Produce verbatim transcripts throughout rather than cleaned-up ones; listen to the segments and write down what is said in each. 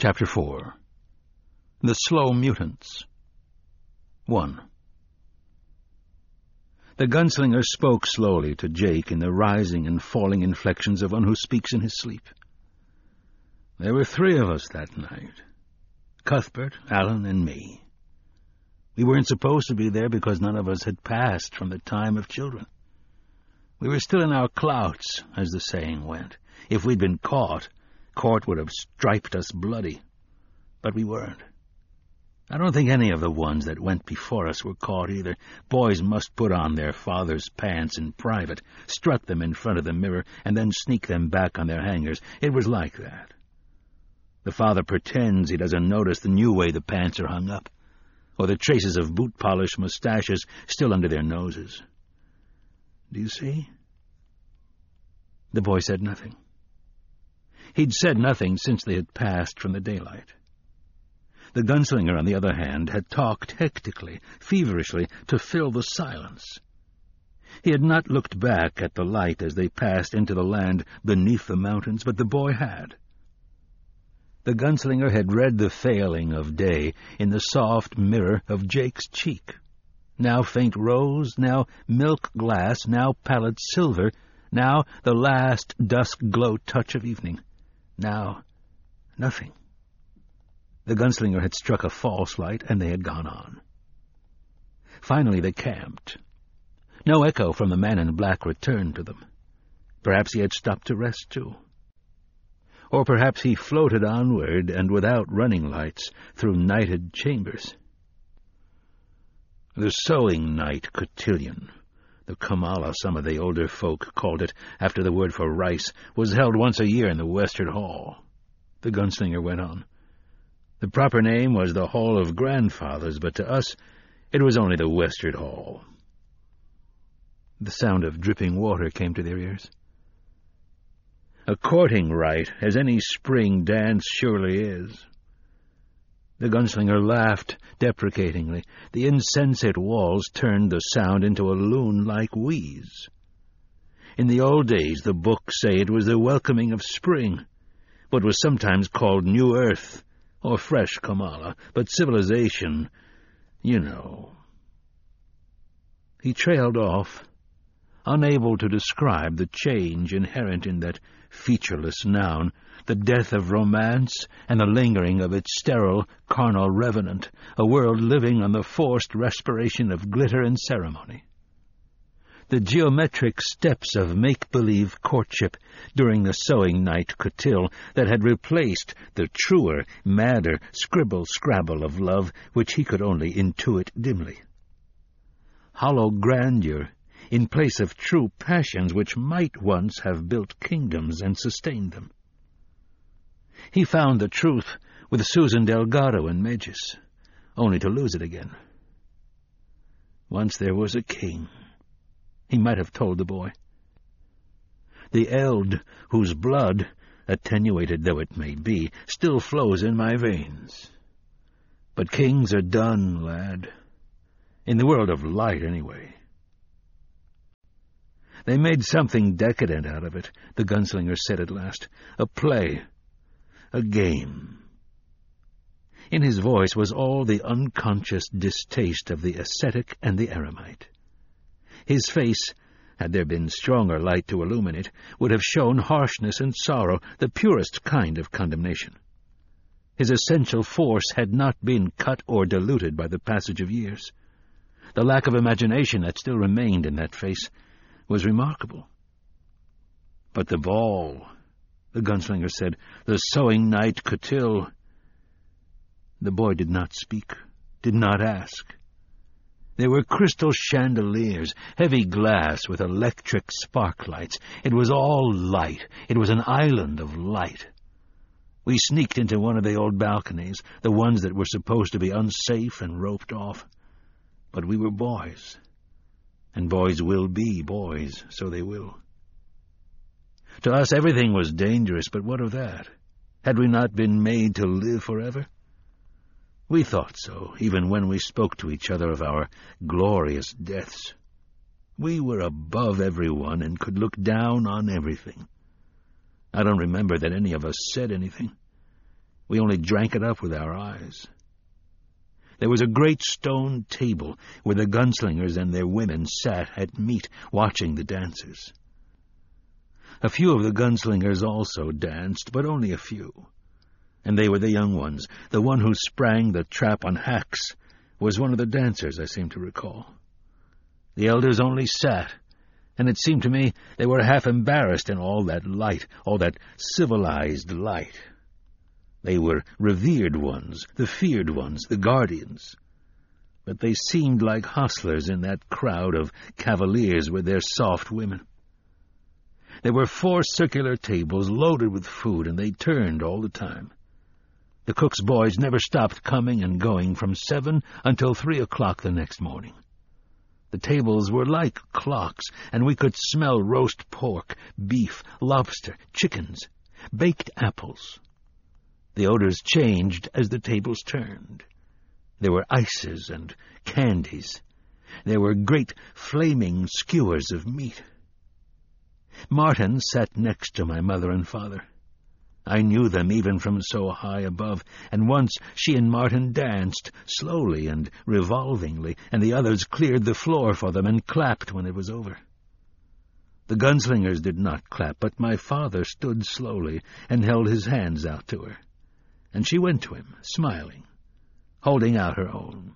Chapter four. The Slow Mutants. one. The gunslinger spoke slowly to Jake in the rising and falling inflections of one who speaks in his sleep. There were three of us that night. Cuthbert, Alan, and me. We weren't supposed to be there because none of us had passed from the time of children. We were still in our clouts, as the saying went. If we'd been caught, court would have striped us bloody. But we weren't. I don't think any of the ones that went before us were caught either. Boys must put on their father's pants in private, strut them in front of the mirror, and then sneak them back on their hangers. It was like that. The father pretends he doesn't notice the new way the pants are hung up, or the traces of boot-polish mustaches still under their noses. Do you see? The boy said nothing. He'd said nothing since they had passed from the daylight. The gunslinger, on the other hand, had talked hectically, feverishly, to fill the silence. He had not looked back at the light as they passed into the land beneath the mountains, but the boy had. The gunslinger had read the failing of day in the soft mirror of Jake's cheek. Now faint rose, now milk glass, now pallid silver, now the last dusk-glow touch of evening. Now nothing. The gunslinger had struck a false light, and they had gone on. Finally they camped. No echo from the man in black returned to them. Perhaps he had stopped to rest, too. Or perhaps he floated onward, and without running lights, through nighted chambers. The sowing night cotillion, the Kamala some of the older folk called it after the word for rice, was held once a year in the Western Hall. The gunslinger went on. The proper name was the Hall of Grandfathers, but to us it was only the Western Hall. The sound of dripping water came to their ears. A courting rite, as any spring dance surely is. The gunslinger laughed deprecatingly. The insensate walls turned the sound into a loon-like wheeze. In the old days the books say it was the welcoming of spring, what was sometimes called New Earth, or fresh Kamala, but civilization, you know. He trailed off, unable to describe the change inherent in that featureless noun, the death of romance and the lingering of its sterile, carnal revenant, a world living on the forced respiration of glitter and ceremony. The geometric steps of make-believe courtship during the sowing night cotillion that had replaced the truer, madder scribble-scrabble of love which he could only intuit dimly. Hollow grandeur in place of true passions which might once have built kingdoms and sustained them. He found the truth with Susan Delgado and Megis, only to lose it again. Once there was a king, he might have told the boy. The eld whose blood, attenuated though it may be, still flows in my veins. But kings are done, lad. In the world of light, anyway. They made something decadent out of it, the gunslinger said at last. A play. A game. In his voice was all the unconscious distaste of the ascetic and the eremite. His face, had there been stronger light to illumine it, would have shown harshness and sorrow, the purest kind of condemnation. His essential force had not been cut or diluted by the passage of years. The lack of imagination that still remained in that face was remarkable. But the ball, the gunslinger said, the sowing night cotillion. The boy did not speak, did not ask. There were crystal chandeliers, heavy glass with electric sparklights. It was all light. It was an island of light. We sneaked into one of the old balconies, the ones that were supposed to be unsafe and roped off. But we were boys. And boys will be boys, so they will. To us everything was dangerous, but what of that? Had we not been made to live forever? We thought so, even when we spoke to each other of our glorious deaths. We were above everyone and could look down on everything. I don't remember that any of us said anything. We only drank it up with our eyes. There was a great stone table where the gunslingers and their women sat at meat, watching the dancers. A few of the gunslingers also danced, but only a few. And they were the young ones. The one who sprang the trap on Hax was one of the dancers, I seem to recall. The elders only sat, and it seemed to me they were half embarrassed in all that light, all that civilized light. They were revered ones, the feared ones, the guardians. But they seemed like hostlers in that crowd of cavaliers with their soft women. There were four circular tables loaded with food, and they turned all the time. The cook's boys never stopped coming and going from seven until three o'clock the next morning. The tables were like clocks, and we could smell roast pork, beef, lobster, chickens, baked apples. The odors changed as the tables turned. There were ices and candies. There were great flaming skewers of meat. Martin sat next to my mother and father. I knew them even from so high above, and once she and Martin danced, slowly and revolvingly, and the others cleared the floor for them and clapped when it was over. The gunslingers did not clap, but my father stood slowly and held his hands out to her, and she went to him, smiling, holding out her own.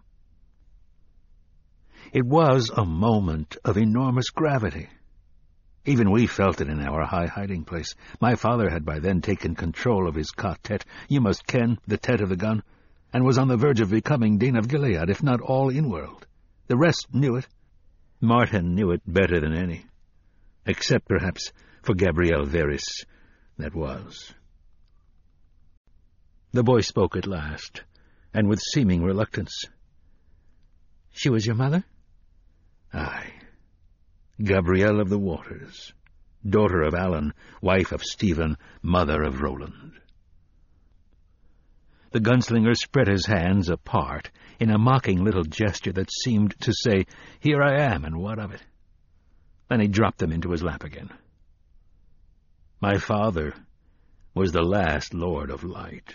It was a moment of enormous gravity. Even we felt it in our high hiding place. My father had by then taken control of his quartet, you must ken, the tet of the gun, and was on the verge of becoming Dean of Gilead, if not all in-world. The rest knew it. Martin knew it better than any, except perhaps for Gabrielle Veris, that was. The boy spoke at last, and with seeming reluctance. "She was your mother?" "Aye. Gabrielle of the Waters, daughter of Alan, wife of Stephen, mother of Roland." The gunslinger spread his hands apart in a mocking little gesture that seemed to say, "Here I am, and what of it?" Then he dropped them into his lap again. My father was the last Lord of Light.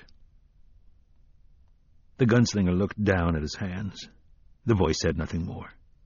The gunslinger looked down at his hands. The boy said nothing more.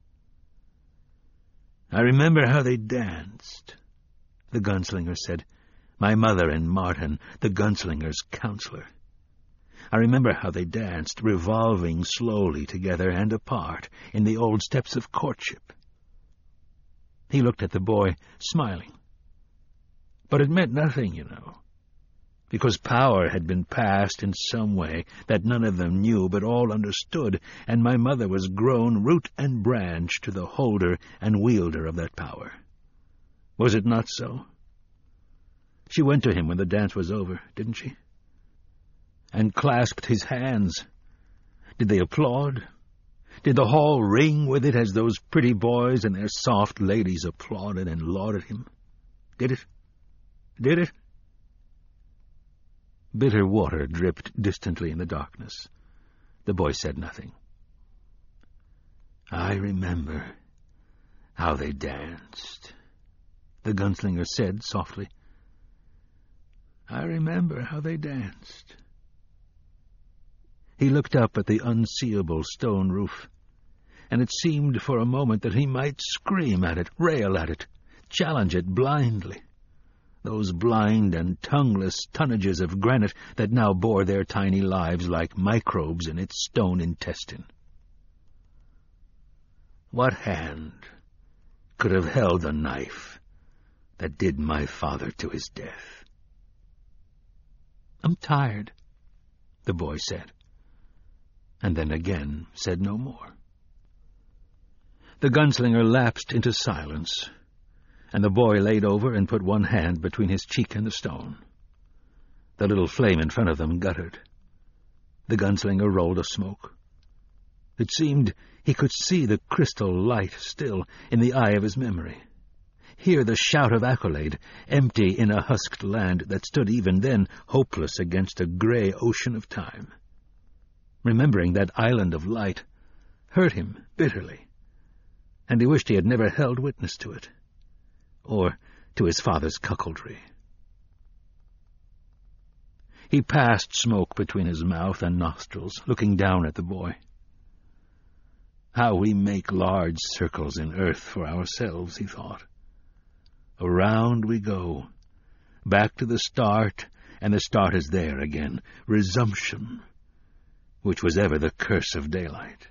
"I remember how they danced," the gunslinger said. "My mother and Martin, the gunslinger's counselor. I remember how they danced, revolving slowly together and apart in the old steps of courtship." He looked at the boy, smiling. But it meant nothing, you know, because power had been passed in some way that none of them knew but all understood, and my mother was grown root and branch to the holder and wielder of that power. Was it not so? She went to him when the dance was over, didn't she? And clasped his hands. Did they applaud? Did the hall ring with it as those pretty boys and their soft ladies applauded and lauded him? Did it? Did it? Bitter water dripped distantly in the darkness. The boy said nothing. "I remember how they danced," the gunslinger said softly. "I remember how they danced." He looked up at the unseeable stone roof, and it seemed for a moment that he might scream at it, rail at it, challenge it blindly. Those blind and tongueless tonnages of granite that now bore their tiny lives like microbes in its stone intestine. What hand could have held the knife that did my father to his death? "I'm tired," the boy said, and then again said no more. The gunslinger lapsed into silence, and the boy laid over and put one hand between his cheek and the stone. The little flame in front of them guttered. The gunslinger rolled a smoke. It seemed he could see the crystal light still in the eye of his memory, hear the shout of accolade, empty in a husked land that stood even then hopeless against a grey ocean of time. Remembering that island of light hurt him bitterly, and he wished he had never held witness to it, or to his father's cuckoldry. He passed smoke between his mouth and nostrils, looking down at the boy. How we make large circles in earth for ourselves, he thought. Around we go, back to the start, and the start is there again, resumption, which was ever the curse of daylight.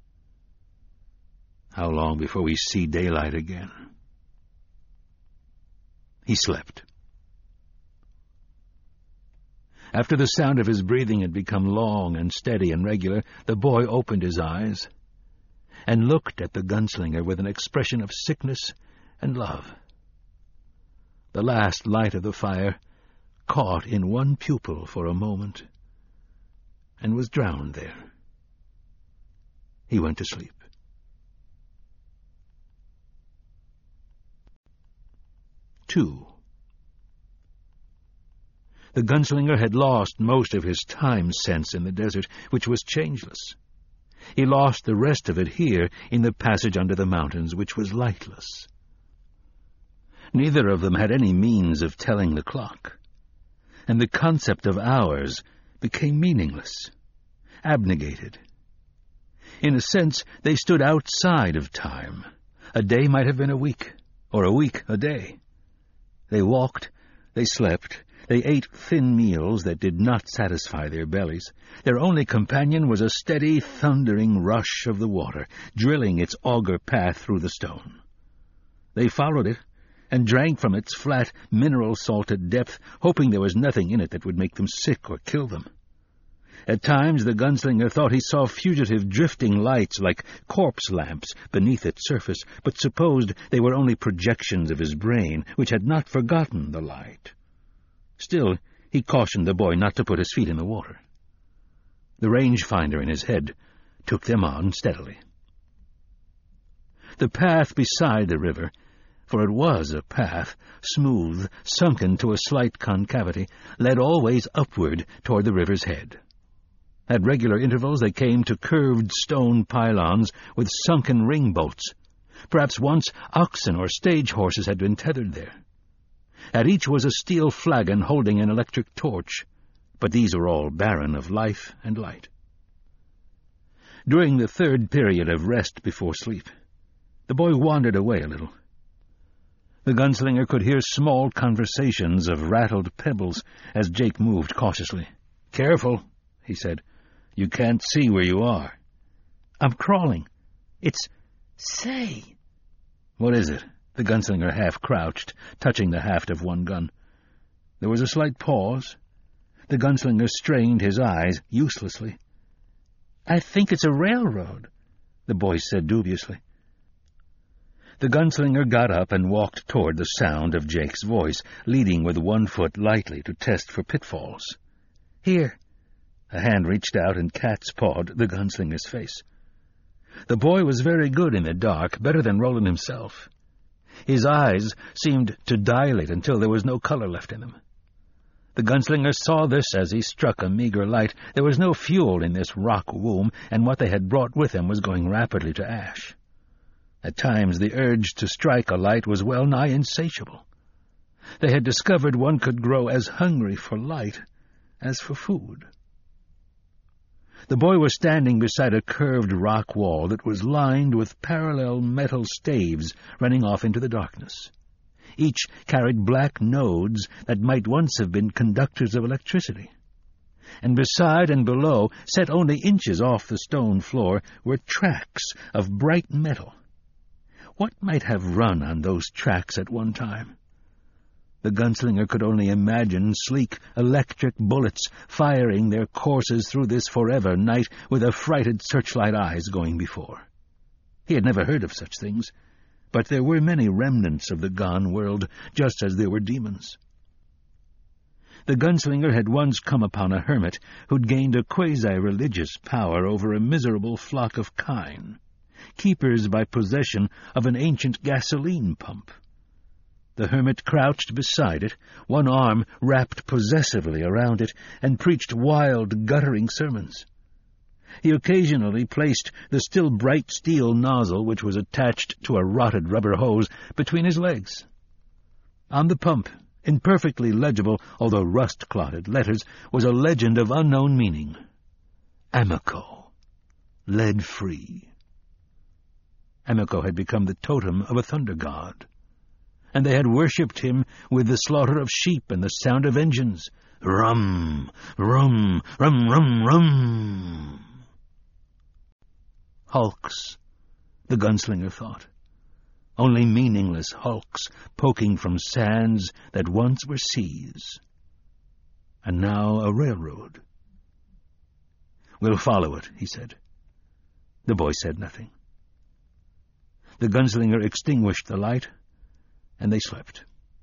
How long before we see daylight again? He slept. After the sound of his breathing had become long and steady and regular, the boy opened his eyes and looked at the gunslinger with an expression of sickness and love. The last light of the fire caught in one pupil for a moment and was drowned there. He went to sleep. Two. The gunslinger had lost most of his time sense in the desert, which was changeless. He lost the rest of it here in the passage under the mountains, which was lightless. Neither of them had any means of telling the clock, and the concept of hours became meaningless, abnegated. In a sense, they stood outside of time. A day might have been a week, or a week a day. They walked, they slept, they ate thin meals that did not satisfy their bellies. Their only companion was a steady, thundering rush of the water, drilling its auger path through the stone. They followed it, and drank from its flat, mineral-salted depth, hoping there was nothing in it that would make them sick or kill them. At times the gunslinger thought he saw fugitive drifting lights like corpse lamps beneath its surface, but supposed they were only projections of his brain, which had not forgotten the light. Still, he cautioned the boy not to put his feet in the water. The range-finder in his head took them on steadily. The path beside the river, for it was a path, smooth, sunken to a slight concavity, led always upward toward the river's head. At regular intervals they came to curved stone pylons with sunken ring-boats. Perhaps once oxen or stage horses had been tethered there. At each was a steel flagon holding an electric torch, but these were all barren of life and light. During the third period of rest before sleep, the boy wandered away a little. The gunslinger could hear small conversations of rattled pebbles as Jake moved cautiously. "Careful," he said. "You can't see where you are." "I'm crawling. It's... Say!" "What is it?" The gunslinger half-crouched, touching the haft of one gun. There was a slight pause. The gunslinger strained his eyes uselessly. "I think it's a railroad," the boy said dubiously. The gunslinger got up and walked toward the sound of Jake's voice, leading with one foot lightly to test for pitfalls. "Here." A hand reached out and cat's-pawed the gunslinger's face. The boy was very good in the dark, better than Roland himself. His eyes seemed to dilate until there was no color left in them. The gunslinger saw this as he struck a meager light. There was no fuel in this rock womb, and what they had brought with them was going rapidly to ash. At times the urge to strike a light was well-nigh insatiable. They had discovered one could grow as hungry for light as for food. The boy was standing beside a curved rock wall that was lined with parallel metal staves running off into the darkness. Each carried black nodes that might once have been conductors of electricity. And beside and below, set only inches off the stone floor, were tracks of bright metal. What might have run on those tracks at one time? The gunslinger could only imagine sleek electric bullets firing their courses through this forever night with affrighted searchlight eyes going before. He had never heard of such things, but there were many remnants of the gone world, just as there were demons. The gunslinger had once come upon a hermit who'd gained a quasi-religious power over a miserable flock of kine, keepers by possession of an ancient gasoline pump. The hermit crouched beside it, one arm wrapped possessively around it, and preached wild, guttering sermons. He occasionally placed the still bright steel nozzle, which was attached to a rotted rubber hose, between his legs. On the pump, In perfectly legible, although rust-clotted, letters was a legend of unknown meaning. Amico. Lead-free. Amico had become the totem of a thunder god, and they had worshipped him with the slaughter of sheep and the sound of engines. Rum, rum, rum, rum, rum. Hulks, the gunslinger thought. Only meaningless hulks poking from sands that once were seas. And now a railroad. "We'll follow it," he said. The boy said nothing. The gunslinger extinguished the light, and they slept.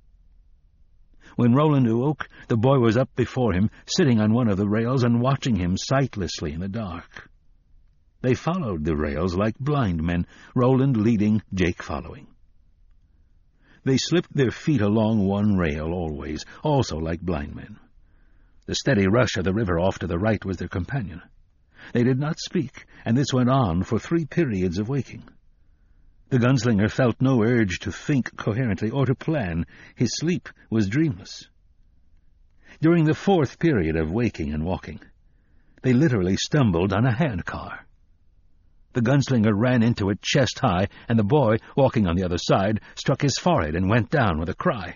When Roland awoke, the boy was up before him, sitting on one of the rails and watching him sightlessly in the dark. They followed the rails like blind men, Roland leading, Jake following. They slipped their feet along one rail always, also like blind men. The steady rush of the river off to the right was their companion. They did not speak, and this went on for three periods of waking. The gunslinger felt no urge to think coherently or to plan. His sleep was dreamless. During the fourth period of waking and walking, they literally stumbled on a handcar. The gunslinger ran into it chest high, and the boy, walking on the other side, struck his forehead and went down with a cry.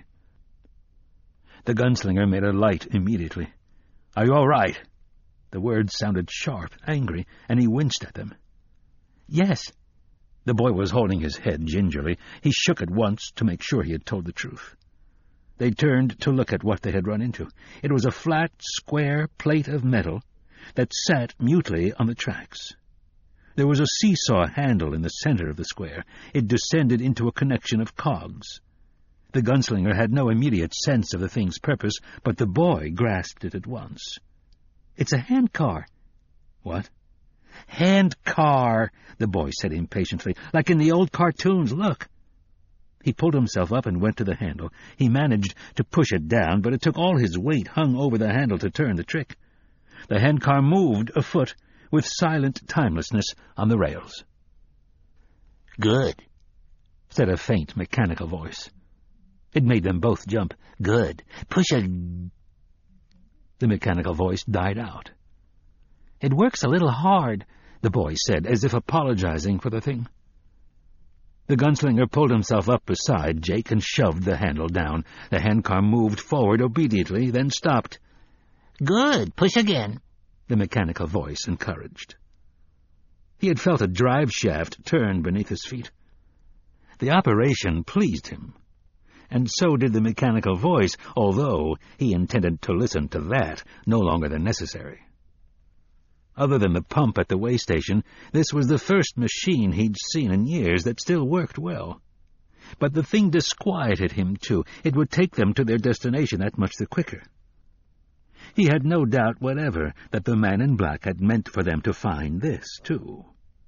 The gunslinger made a light immediately. "Are you all right?" The words sounded sharp, angry, and he winced at them. "Yes." The boy was holding his head gingerly. He shook it once to make sure he had told the truth. They turned to look at what they had run into. It was a flat, square plate of metal that sat mutely on the tracks. There was a seesaw handle in the center of the square. It descended into a connection of cogs. The gunslinger had no immediate sense of the thing's purpose, but the boy grasped it at once. "It's a handcar." "What?" "Handcar," the boy said impatiently, "like in the old cartoons. Look." He pulled himself up and went to the handle. He managed to push it down, but it took all his weight hung over the handle to turn the trick. The handcar moved a foot, with silent timelessness on the rails. "Good," said a faint, mechanical voice. It made them both jump. "Good. Push a—" The mechanical voice died out. "It works a little hard," the boy said, as if apologizing for the thing. The gunslinger pulled himself up beside Jake and shoved the handle down. The handcar moved forward obediently, then stopped. "Good. Push again," the mechanical voice encouraged. He had felt a drive shaft turn beneath his feet. The operation pleased him, and so did the mechanical voice, although he intended to listen to that no longer than necessary. Other than the pump at the way station, this was the first machine he'd seen in years that still worked well. But the thing disquieted him, too. It would take them to their destination that much the quicker. He had no doubt whatever that the man in black had meant for them to find this, too.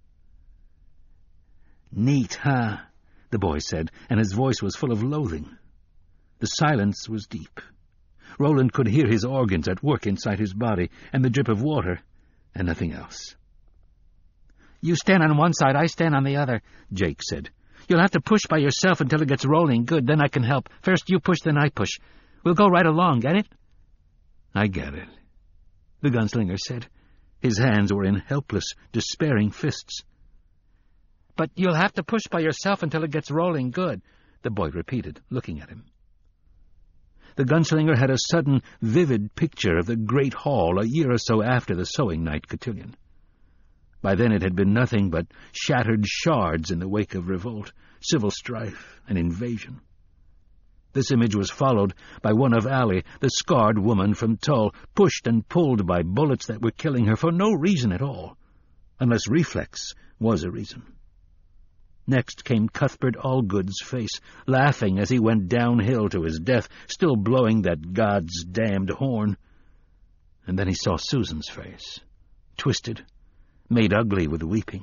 "Neat, huh?" the boy said, and his voice was full of loathing. The silence was deep. Roland could hear his organs at work inside his body, and the drip of water, and nothing else. "You stand on one side, I stand on the other," Jake said. "You'll have to push by yourself until it gets rolling good, then I can help. First you push, then I push. We'll go right along, get it?" "I get it," the gunslinger said. His hands were in helpless, despairing fists. "But you'll have to push by yourself until it gets rolling good," the boy repeated, looking at him. The gunslinger had a sudden, vivid picture of the great hall a year or so after the sewing night cotillion. By then it had been nothing but shattered shards in the wake of revolt, civil strife, and invasion. This image was followed by one of Allie, the scarred woman from Tull, pushed and pulled by bullets that were killing her for no reason at all, unless reflex was a reason. Next came Cuthbert Allgood's face, laughing as he went downhill to his death, still blowing that God's damned horn. And then he saw Susan's face, twisted, made ugly with weeping.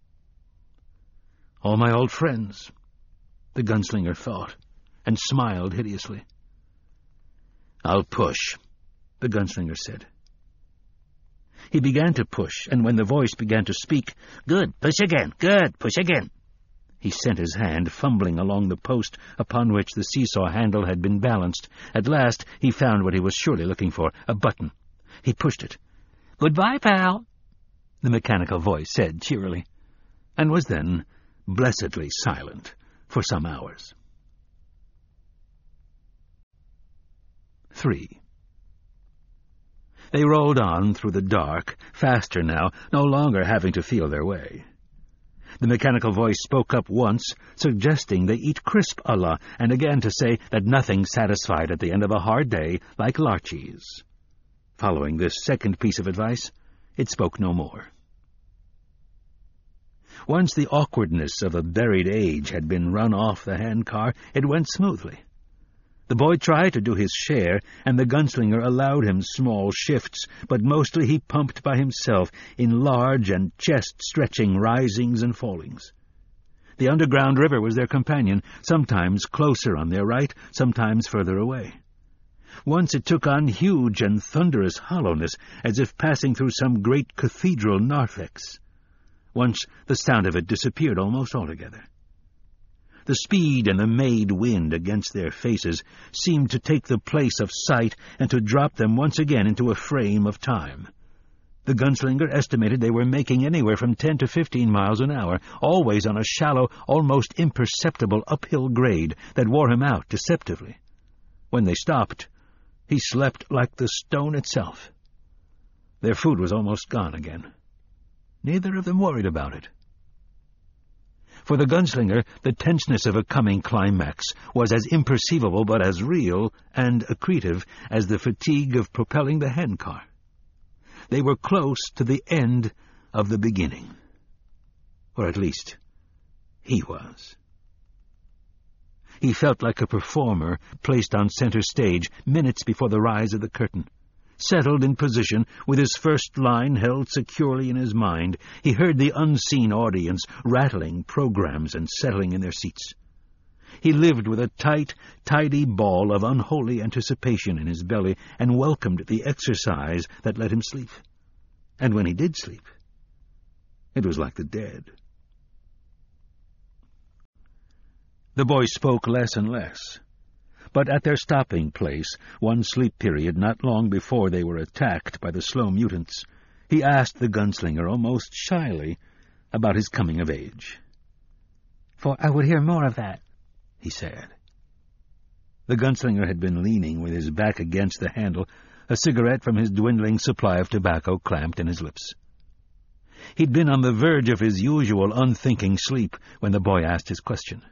"All my old friends," the gunslinger thought, and smiled hideously. "I'll push," the gunslinger said. He began to push, and when the voice began to speak, "Good, push again, good, push again," He sent his hand fumbling along the post upon which the seesaw handle had been balanced. At last he found what he was surely looking for, a button. He pushed it. "Goodbye, pal," the mechanical voice said cheerily, and was then blessedly silent for some hours. Three. They rolled on through the dark, faster now, no longer having to feel their way. The mechanical voice spoke up once, suggesting they eat crisp Allah, and again to say that nothing satisfied at the end of a hard day like larchies. Following this second piece of advice, it spoke no more. Once the awkwardness of a buried age had been run off the handcar, it went smoothly. The boy tried to do his share, and the gunslinger allowed him small shifts, but mostly he pumped by himself in large and chest-stretching risings and fallings. The underground river was their companion, sometimes closer on their right, sometimes further away. Once it took on huge and thunderous hollowness, as if passing through some great cathedral narthex. Once the sound of it disappeared almost altogether. The speed and the made wind against their faces seemed to take the place of sight and to drop them once again into a frame of time. The gunslinger estimated they were making anywhere from ten to fifteen miles an hour, always on a shallow, almost imperceptible uphill grade that wore him out deceptively. When they stopped, he slept like the stone itself. Their food was almost gone again. Neither of them worried about it. For the gunslinger, the tenseness of a coming climax was as imperceivable but as real and accretive as the fatigue of propelling the handcar. They were close to the end of the beginning. Or at least, he was. He felt like a performer placed on center stage minutes before the rise of the curtain. Settled in position, with his first line held securely in his mind, he heard the unseen audience rattling programs and settling in their seats. He lived with a tight, tidy ball of unholy anticipation in his belly and welcomed the exercise that let him sleep. And when he did sleep, it was like the dead. The boy spoke less and less. But at their stopping place, one sleep period not long before they were attacked by the slow mutants, he asked the gunslinger almost shyly about his coming of age. "For I would hear more of that," he said. The gunslinger had been leaning with his back against the handle, a cigarette from his dwindling supply of tobacco clamped in his lips. He'd been on the verge of his usual unthinking sleep when the boy asked his question.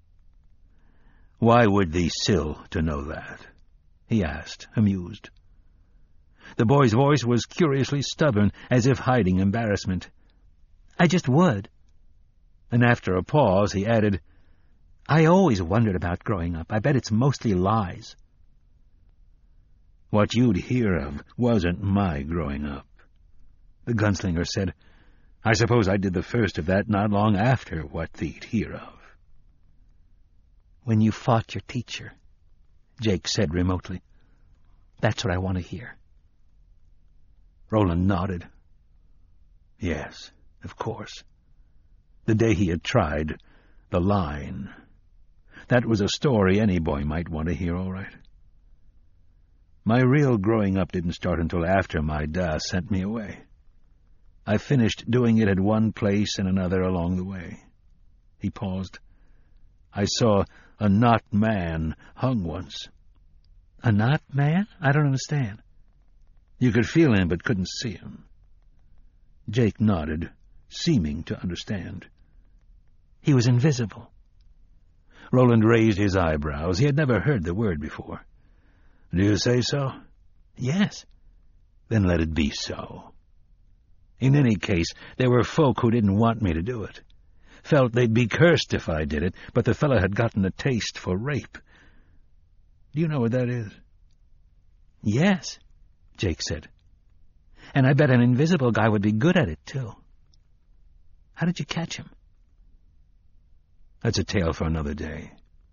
"Why would thee sill to know that?" he asked, amused. The boy's voice was curiously stubborn, as if hiding embarrassment. "I just would." And after a pause he added, "I always wondered about growing up. I bet it's mostly lies." "What you'd hear of wasn't my growing up," the gunslinger said. "I suppose I did the first of that not long after what thee'd hear of." "When you fought your teacher," Jake said remotely. "That's what I want to hear." Roland nodded. Yes, of course. The day he had tried the line. That was a story any boy might want to hear, all right. My real growing up didn't start until after my da sent me away. I finished doing it at one place and another along the way. He paused. I saw a not man hung once. "A not man? I don't understand." "You could feel him but couldn't see him." Jake nodded, seeming to understand. "He was invisible." Roland raised his eyebrows. He had never heard the word before. "Do you say so?" "Yes." "Then let it be so. In any case, there were folk who didn't want me to do it. Felt they'd be cursed if I did it, but the fellow had gotten a taste for rape. Do you know what that is?" "Yes," Jake said. "And I bet an invisible guy would be good at it, too. How did you catch him?" "That's a tale for another day."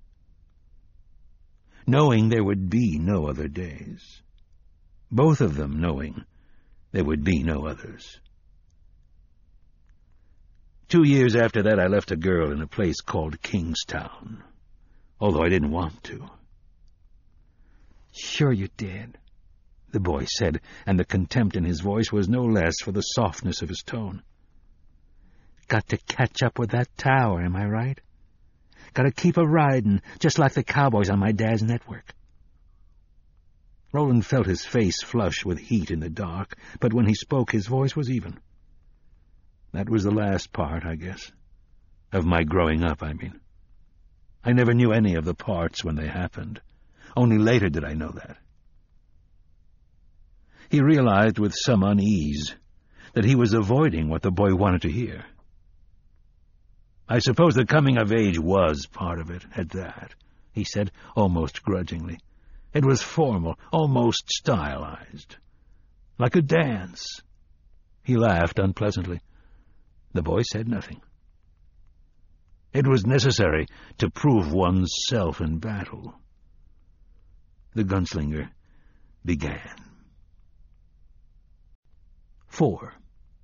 Knowing there would be no other days. Both of them knowing there would be no others. Two years after that, I left a girl in a place called Kingstown, although I didn't want to. Sure you did, the boy said, and the contempt in his voice was no less for the softness of his tone. Got to catch up with that tower, am I right? Got to keep a riding, just like the cowboys on my dad's network. Roland felt his face flush with heat in the dark, but when he spoke his voice was even. That was the last part, I guess. Of my growing up, I mean. I never knew any of the parts when they happened. Only later did I know that. He realized with some unease that he was avoiding what the boy wanted to hear. I suppose the coming of age was part of it, at that, he said, almost grudgingly. It was formal, almost stylized. Like a dance. He laughed unpleasantly. The boy said nothing. It was necessary to prove one's self in battle. The gunslinger began. Four.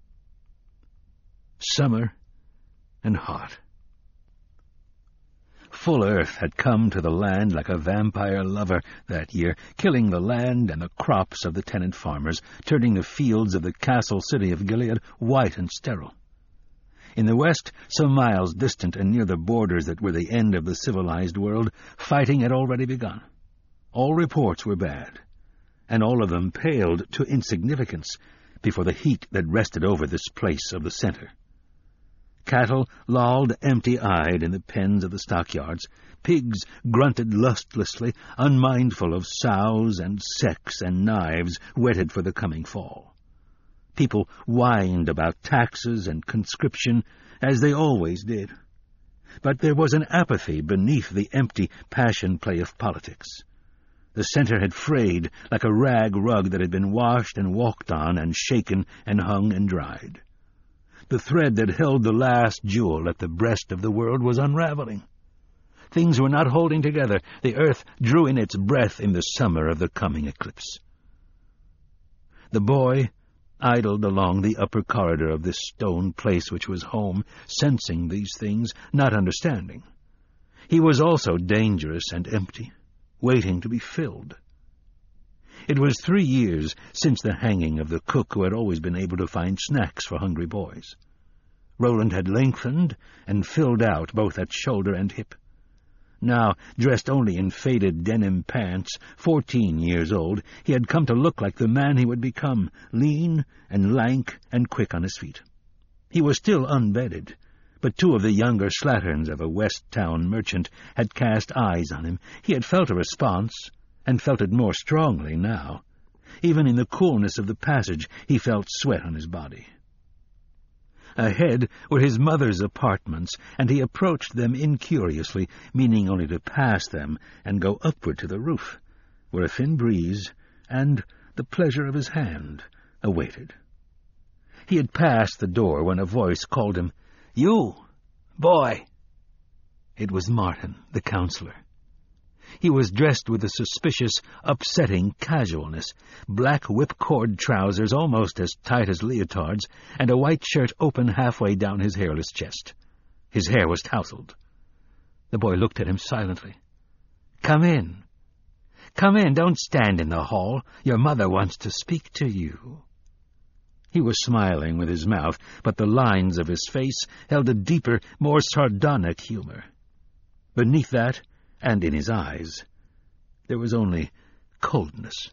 Summer and hot. Full Earth had come to the land like a vampire lover that year, killing the land and the crops of the tenant farmers, turning the fields of the castle city of Gilead white and sterile. In the west, some miles distant and near the borders that were the end of the civilized world, fighting had already begun. All reports were bad, and all of them paled to insignificance before the heat that rested over this place of the center. Cattle lolled empty-eyed in the pens of the stockyards. Pigs grunted lustlessly, unmindful of sows and secks and knives whetted for the coming fall. People whined about taxes and conscription, as they always did. But there was an apathy beneath the empty passion play of politics. The center had frayed like a rag rug that had been washed and walked on and shaken and hung and dried. The thread that held the last jewel at the breast of the world was unraveling. Things were not holding together. The earth drew in its breath in the summer of the coming eclipse. The boy idled along the upper corridor of this stone place which was home, sensing these things, not understanding. He was also dangerous and empty, waiting to be filled. It was three years since the hanging of the cook who had always been able to find snacks for hungry boys. Roland had lengthened and filled out both at shoulder and hip. Now, dressed only in faded denim pants, fourteen years old, he had come to look like the man he would become, lean and lank and quick on his feet. He was still unbedded, but two of the younger slatterns of a West Town merchant had cast eyes on him. He had felt a response, and felt it more strongly now. Even in the coolness of the passage he felt sweat on his body. Ahead were his mother's apartments, and he approached them incuriously, meaning only to pass them and go upward to the roof, where a thin breeze and the pleasure of his hand awaited. He had passed the door when a voice called him, "You, boy!" It was Martin, the counselor. He was dressed with a suspicious, upsetting casualness, black whipcord trousers almost as tight as leotards, and a white shirt open halfway down his hairless chest. His hair was tousled. The boy looked at him silently. "Come in. Come in, don't stand in the hall. Your mother wants to speak to you." He was smiling with his mouth, but the lines of his face held a deeper, more sardonic humor. Beneath that, and in his eyes, there was only coldness.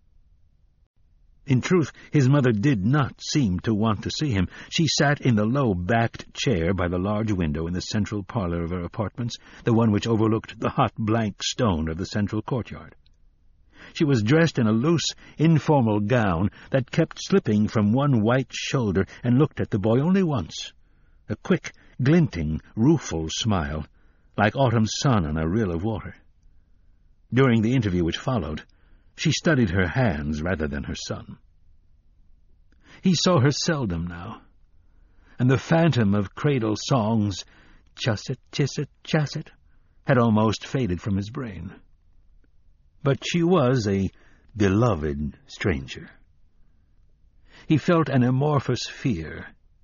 In truth, his mother did not seem to want to see him. She sat in the low-backed chair by the large window in the central parlor of her apartments, the one which overlooked the hot blank stone of the central courtyard. She was dressed in a loose, informal gown that kept slipping from one white shoulder, and looked at the boy only once, a quick, glinting, rueful smile, like autumn sun on a rill of water. During the interview which followed, she studied her hands rather than her son. He saw her seldom now, and the phantom of cradle songs, "Chusset, chisset, chasset," had almost faded from his brain. But she was a beloved stranger. He felt an amorphous fear,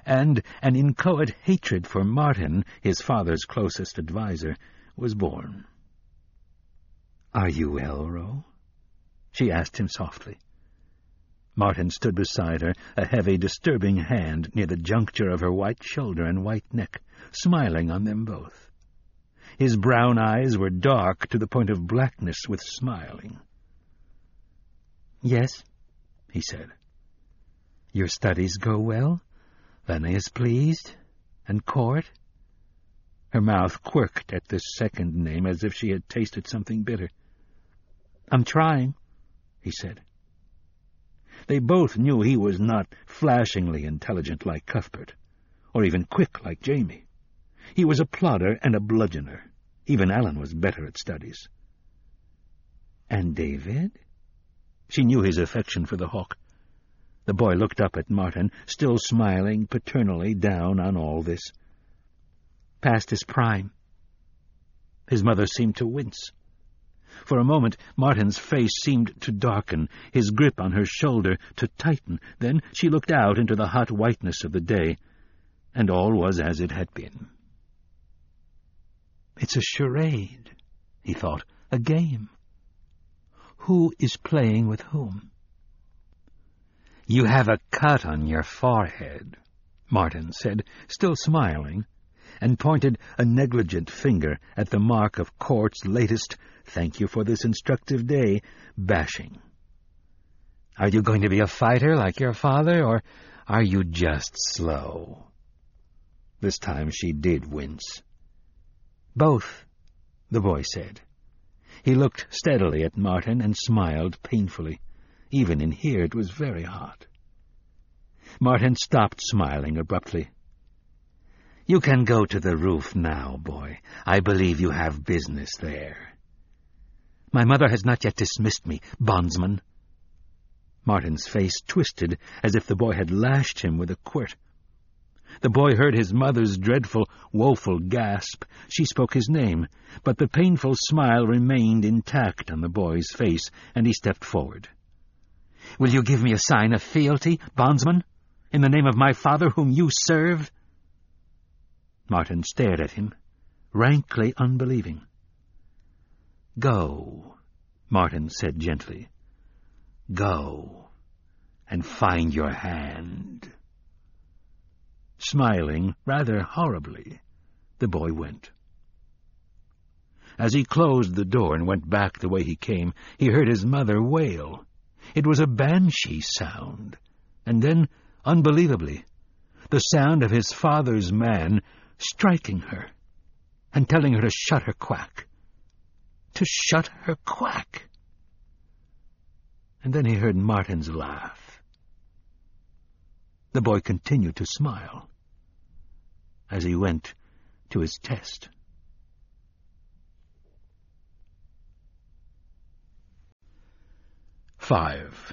and an inchoate hatred for Martin, his father's closest adviser, was born. "Are you well, Ro?" she asked him softly. Martin stood beside her, a heavy, disturbing hand near the juncture of her white shoulder and white neck, smiling on them both. His brown eyes were dark to the point of blackness with smiling. "Yes," he said. "Your studies go well? Lena is pleased? And Court?" Her mouth quirked at this second name as if she had tasted something bitter. "I'm trying," he said. They both knew he was not flashingly intelligent like Cuthbert, or even quick like Jamie. He was a plodder and a bludgeoner. Even Alan was better at studies. "And David?" She knew his affection for the hawk. The boy looked up at Martin, still smiling paternally down on all this. "Past his prime." His mother seemed to wince. For a moment Martin's face seemed to darken, his grip on her shoulder to tighten. Then she looked out into the hot whiteness of the day, and all was as it had been. "It's a charade," he thought, "a game. Who is playing with whom?" "You have a cut on your forehead," Martin said, still smiling, and pointed a negligent finger at the mark of Court's latest "thank you for this instructive day" bashing. "Are you going to be a fighter like your father, or are you just slow?" This time she did wince. "Both," the boy said. He looked steadily at Martin and smiled painfully. Even in here it was very hot. Martin stopped smiling abruptly. "You can go to the roof now, boy. I believe you have business there." "My mother has not yet dismissed me, bondsman." Martin's face twisted as if the boy had lashed him with a quirt. The boy heard his mother's dreadful, woeful gasp. She spoke his name, but the painful smile remained intact on the boy's face, and he stepped forward. "Will you give me a sign of fealty, bondsman, in the name of my father whom you serve?" Martin stared at him, rankly unbelieving. "Go," Martin said gently. "Go, and find your hand." Smiling rather horribly, the boy went. As he closed the door and went back the way he came, he heard his mother wail. It was a banshee sound, and then, unbelievably, the sound of his father's man striking her and telling her to shut her quack. To shut her quack. And then he heard Martin's laugh. The boy continued to smile as he went to his test. Five.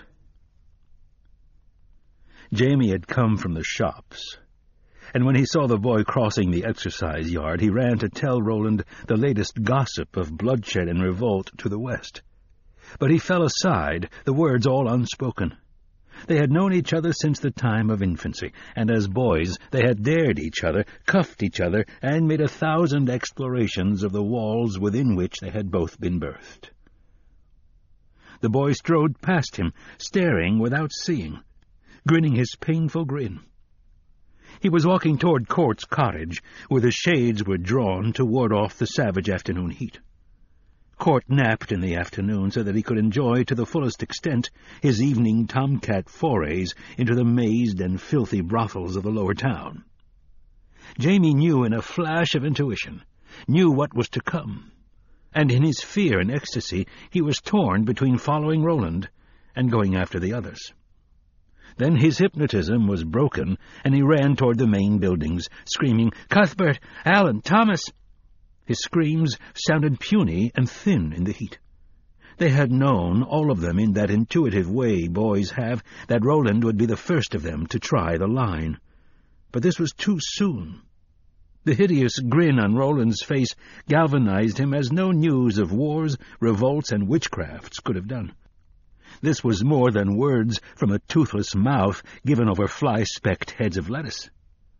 Jamie had come from the shops, and when he saw the boy crossing the exercise yard, he ran to tell Roland the latest gossip of bloodshed and revolt to the west. But he fell aside, the words all unspoken. They had known each other since the time of infancy, and as boys they had dared each other, cuffed each other, and made a thousand explorations of the walls within which they had both been birthed. The boy strode past him, staring without seeing, grinning his painful grin. He was walking toward Court's cottage, where the shades were drawn to ward off the savage afternoon heat. Court napped in the afternoon so that he could enjoy to the fullest extent his evening tomcat forays into the mazed and filthy brothels of the lower town. Jamie knew in a flash of intuition, knew what was to come, and in his fear and ecstasy he was torn between following Roland and going after the others. Then his hypnotism was broken, and he ran toward the main buildings, screaming, "Cuthbert! Alan! Thomas!" His screams sounded puny and thin in the heat. They had known, all of them in that intuitive way boys have, that Roland would be the first of them to try the line. But this was too soon. The hideous grin on Roland's face galvanized him as no news of wars, revolts, and witchcrafts could have done. This was more than words from a toothless mouth given over fly-specked heads of lettuce.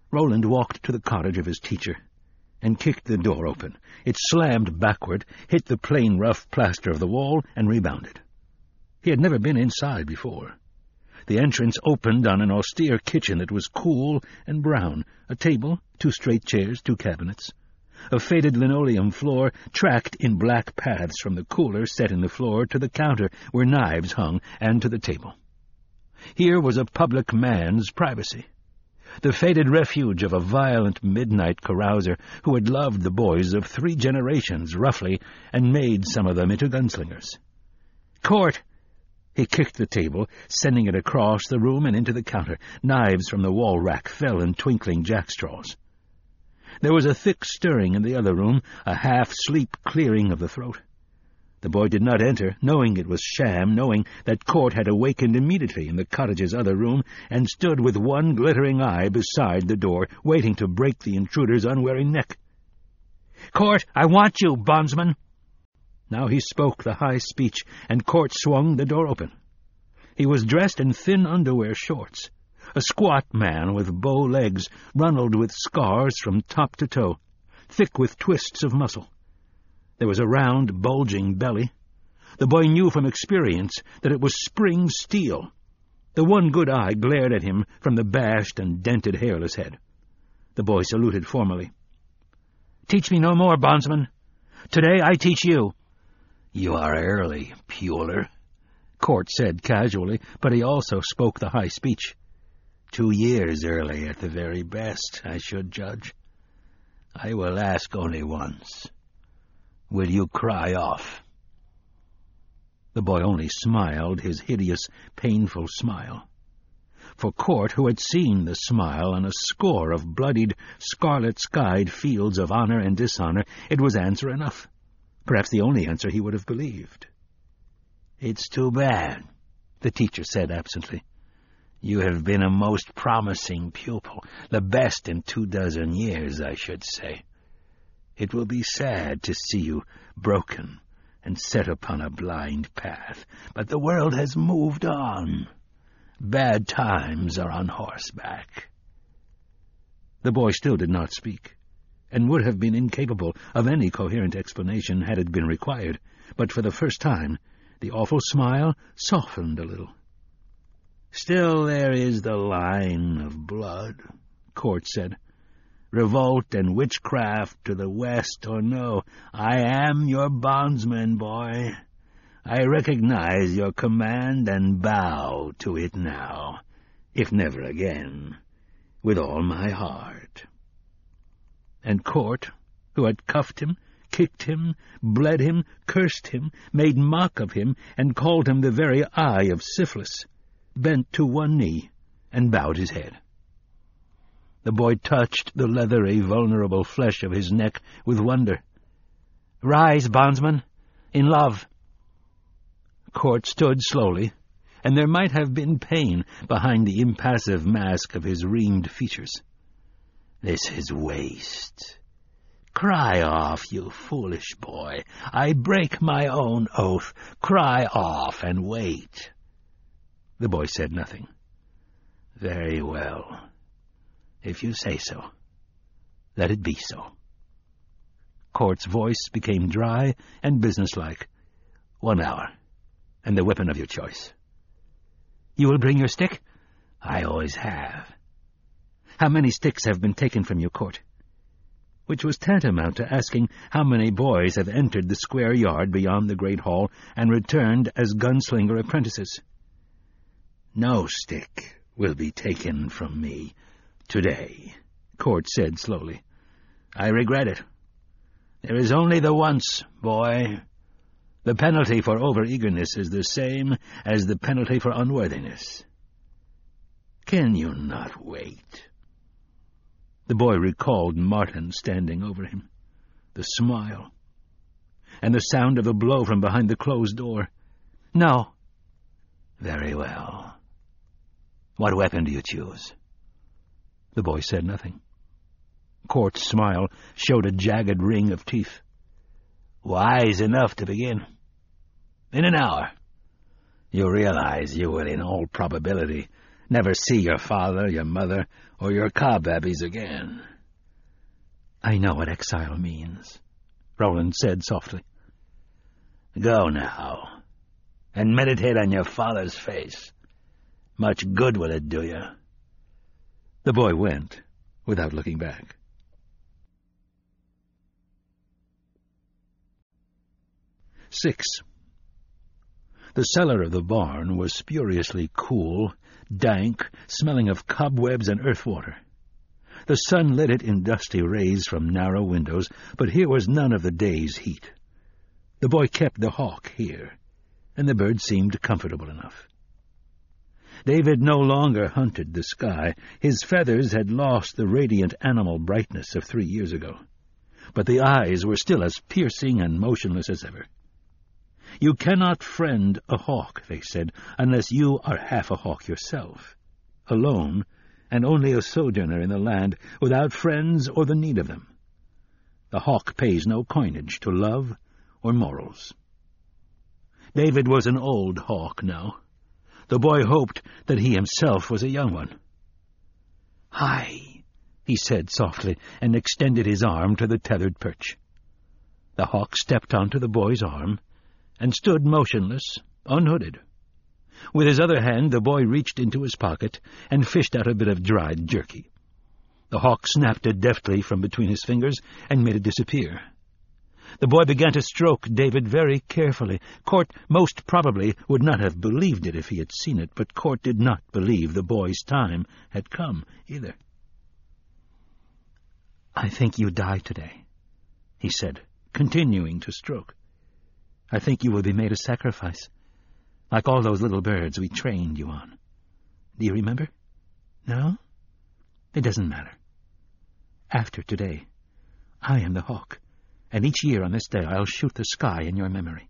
Roland walked to the cottage of his teacher and kicked the door open. It slammed backward, hit the plain rough plaster of the wall, and rebounded. He had never been inside before. The entrance opened on an austere kitchen that was cool and brown, a table, two straight chairs, two cabinets. A faded linoleum floor tracked in black paths from the cooler set in the floor to the counter where knives hung and to the table. Here was a public man's privacy, the faded refuge of a violent midnight carouser who had loved the boys of three generations roughly and made some of them into gunslingers. "Court!" He kicked the table, sending it across the room and into the counter. Knives from the wall rack fell in twinkling jackstraws. There was a thick stirring in the other room, a half-sleep clearing of the throat. The boy did not enter, knowing it was sham, knowing that Court had awakened immediately in the cottage's other room and stood with one glittering eye beside the door, waiting to break the intruder's unwary neck. "Court, I want you, bondsman!" Now he spoke the high speech, and Court swung the door open. He was dressed in thin underwear shorts, a squat man with bow legs, runneled with scars from top to toe, thick with twists of muscle. There was a round, bulging belly. The boy knew from experience that it was spring steel. The one good eye glared at him from the bashed and dented hairless head. The boy saluted formally. "Teach me no more, bondsman. Today I teach you." "You are early, Puler," Court said casually, but he also spoke the high speech. "Two years early at the very best, I should judge. I will ask only once. Will you cry off?" The boy only smiled his hideous, painful smile. For Court, who had seen the smile on a score of bloodied, scarlet-skied fields of honor and dishonor, it was answer enough. Perhaps the only answer he would have believed. "It's too bad," the teacher said absently. "You have been a most promising pupil, the best in two dozen years, I should say. It will be sad to see you broken and set upon a blind path, but the world has moved on. Bad times are on horseback." The boy still did not speak, and would have been incapable of any coherent explanation had it been required, but for the first time the awful smile softened a little. "Still there is the line of blood," Court said. "Revolt and witchcraft to the west or no, I am your bondsman, boy. I recognize your command and bow to it now, if never again, with all my heart." And Court, who had cuffed him, kicked him, bled him, cursed him, made mock of him, and called him the very eye of syphilis, bent to one knee and bowed his head. The boy touched the leathery, vulnerable flesh of his neck with wonder. "Rise, bondsman, in love." Court stood slowly, and there might have been pain behind the impassive mask of his reamed features. "This is waste. Cry off, you foolish boy. I break my own oath. Cry off and wait." The boy said nothing. "Very well. If you say so, let it be so." Court's voice became dry and businesslike. "One hour, and the weapon of your choice." "You will bring your stick?" "I always have." "How many sticks have been taken from you, Court?" Which was tantamount to asking how many boys have entered the square yard beyond the great hall and returned as gunslinger apprentices. "No stick will be taken from me today," Court said slowly. "I regret it. There is only the once, boy. The penalty for over-eagerness is the same as the penalty for unworthiness. Can you not wait?" The boy recalled Martin standing over him, the smile, and the sound of a blow from behind the closed door. "No." "Very well. What weapon do you choose?" The boy said nothing. Court's smile showed a jagged ring of teeth. "Wise enough to begin. In an hour, you realize you will in all probability never see your father, your mother, or your cobabbies again. I know what exile means, Roland said softly. Go now, and meditate on your father's face. Much good will it do you. The boy went, without looking back. Six. The cellar of the barn was spuriously cool, dank, smelling of cobwebs and earth water. The sun lit it in dusty rays from narrow windows, but here was none of the day's heat. The boy kept the hawk here, and the bird seemed comfortable enough. David no longer hunted the sky. His feathers had lost the radiant animal brightness of three years ago, but the eyes were still as piercing and motionless as ever. You cannot friend a hawk, they said, unless you are half a hawk yourself, alone, and only a sojourner in the land, without friends or the need of them. The hawk pays no coinage to love or morals. David was an old hawk now. The boy hoped that he himself was a young one. "Hi," he said softly, and extended his arm to the tethered perch. The hawk stepped onto the boy's arm and stood motionless, unhooded. With his other hand the boy reached into his pocket and fished out a bit of dried jerky. The hawk snapped it deftly from between his fingers and made it disappear. The boy began to stroke David very carefully. Court most probably would not have believed it if he had seen it, but Court did not believe the boy's time had come either. "I think you die today," he said, continuing to stroke. "I think you will be made a sacrifice, like all those little birds we trained you on. Do you remember? No? It doesn't matter. After today, I am the hawk, and each year on this day I'll shoot the sky in your memory."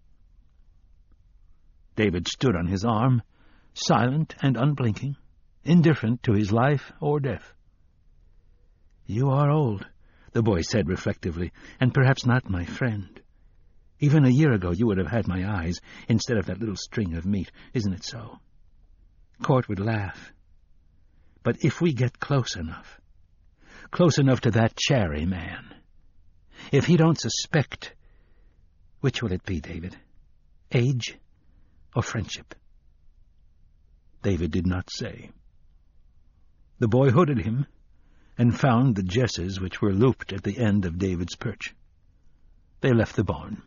David stood on his arm, silent and unblinking, indifferent to his life or death. "You are old," the boy said reflectively, "and perhaps not my friend. Even a year ago you would have had my eyes instead of that little string of meat, isn't it so? Court would laugh. But if we get close enough, close enough to that Cherry man, if he don't suspect, which will it be, David? Age or friendship?" David did not say. The boy hooded him and found the jesses which were looped at the end of David's perch. They left the barn.